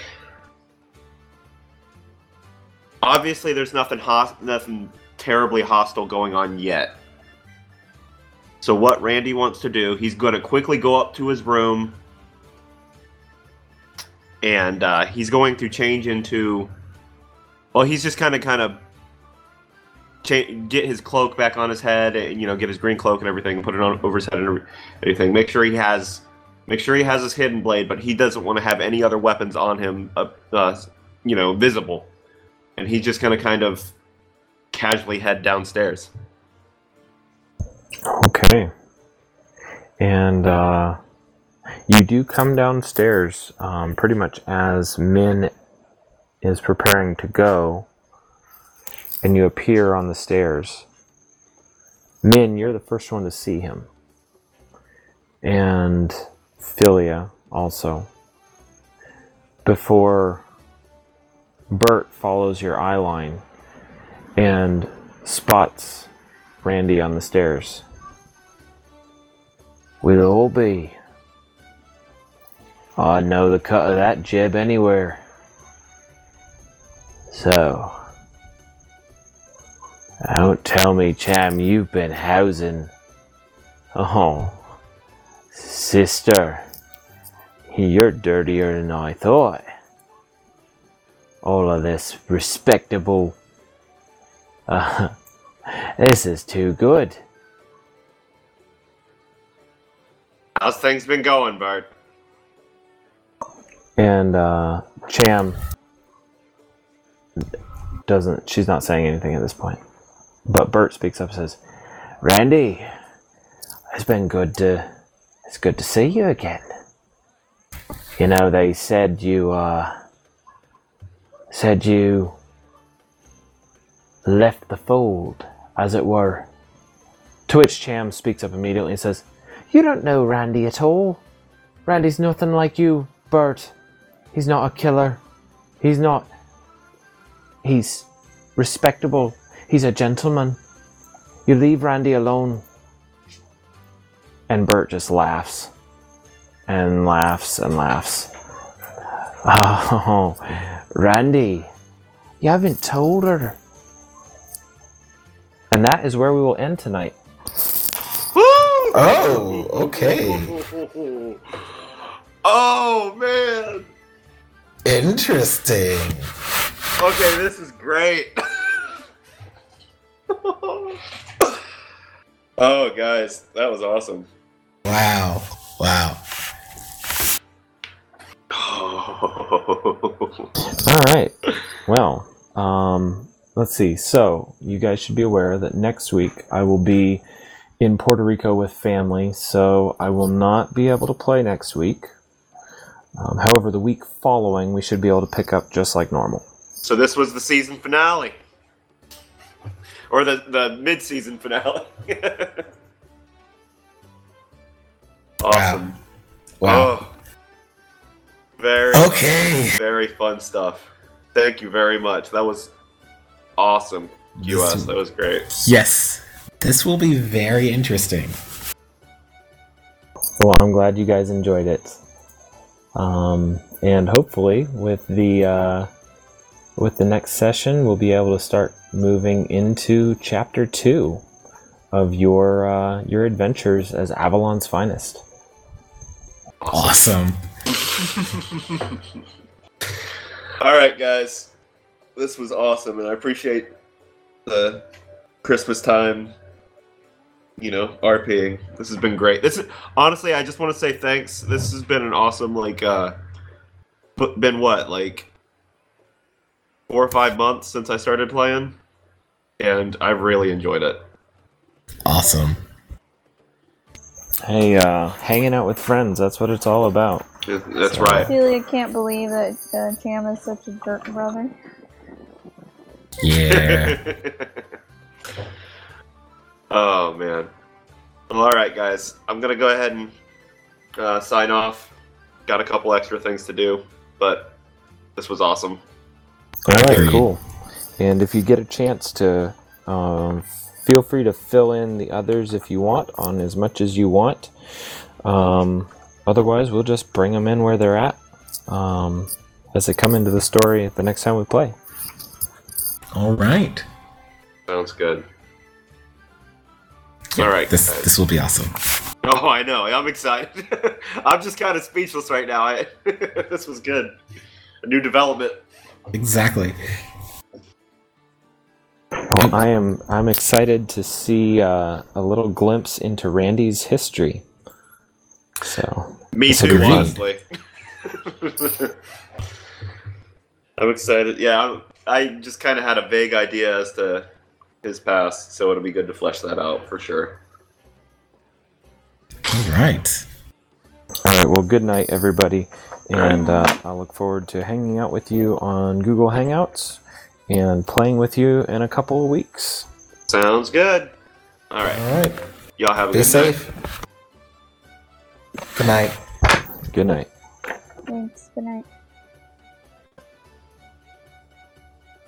Obviously, there's nothing host- nothing terribly hostile going on yet. So what Randy wants to do, he's going to quickly go up to his room, and uh, he's going to change into. Well, he's just kind of, kind of. Cha- get his cloak back on his head, and you know, get his green cloak and everything, and put it on over his head and everything. Make sure he has, make sure he has his hidden blade, but he doesn't want to have any other weapons on him, uh, uh, you know, visible. And he's just gonna kind of casually head downstairs. Okay. And uh, you do come downstairs um, pretty much as Min is preparing to go. And you appear on the stairs. Min, you're the first one to see him. And Philia also. Before Bert follows your eye line and spots Randy on the stairs. We'll all be. I know the cut of that jib anywhere. So... Don't tell me, Cham, you've been housing. Oh, sister, you're dirtier than I thought. All of this respectable. Uh, this is too good. How's things been going, Bert? And uh, Cham doesn't. She's not saying anything at this point. But Bert speaks up and says, Randy, it's been good to, it's good to see you again. You know, they said you, uh, said you left the fold, as it were. To which Cham speaks up immediately and says, you don't know Randy at all. Randy's nothing like you, Bert. He's not a killer. He's not, he's respectable. He's a gentleman. You leave Randy alone. And Bert just laughs. And laughs and laughs. Oh, Randy, you haven't told her. And that is where we will end tonight. Oh, okay. Oh, man. Interesting. Okay, this is great. Oh, guys, that was awesome. Wow. Wow. All right. Well, um, let's see. So, you guys should be aware that next week I will be in Puerto Rico with family, so I will not be able to play next week. Um, however, the week following, we should be able to pick up just like normal. So this was the season finale. Or the, the mid-season finale. Awesome. Wow. wow. Oh, very, okay. very fun stuff. Thank you very much. That was awesome. Q S, that was great. Yes. This will be very interesting. Well, I'm glad you guys enjoyed it. Um, and hopefully, with the uh, with the next session, we'll be able to start moving into chapter two of your uh, your adventures as Avalon's finest. Awesome. All right, guys, this was awesome, and I appreciate the Christmas time. You know, RPing. This has been great. This is honestly, I just want to say thanks. This has been an awesome, like, uh, been what, like, four or five months since I started playing, and I've really enjoyed it. Awesome. Hey, uh, hanging out with friends, that's what it's all about. That's So- right. Celia can't believe that uh, Cham is such a jerk brother. Yeah. Oh, man. Well, all right, guys. I'm going to go ahead and uh, sign off. Got a couple extra things to do, but this was awesome. All right, Agreed. cool. And if you get a chance to, um, feel free to fill in the others if you want, on as much as you want. Um, otherwise, we'll just bring them in where they're at um, as they come into the story the next time we play. All right. Sounds good. Yeah, All right, This guys. this will be awesome. Oh, I know. I'm excited. I'm just kind of speechless right now. I, this was good. A new development. Exactly. Well, I am. I'm excited to see uh, a little glimpse into Randy's history. So Me This will too, be fun. honestly. I'm excited. Yeah, I'm, I just kind of had a vague idea as to his past, so it'll be good to flesh that out for sure. All right. all right. Well, good night, everybody, and uh, I'll look forward to hanging out with you on Google Hangouts and playing with you in a couple of weeks. Sounds good. All right. All right. Y'all have a Be good safe. night. Good night. Good night. Thanks. Good night.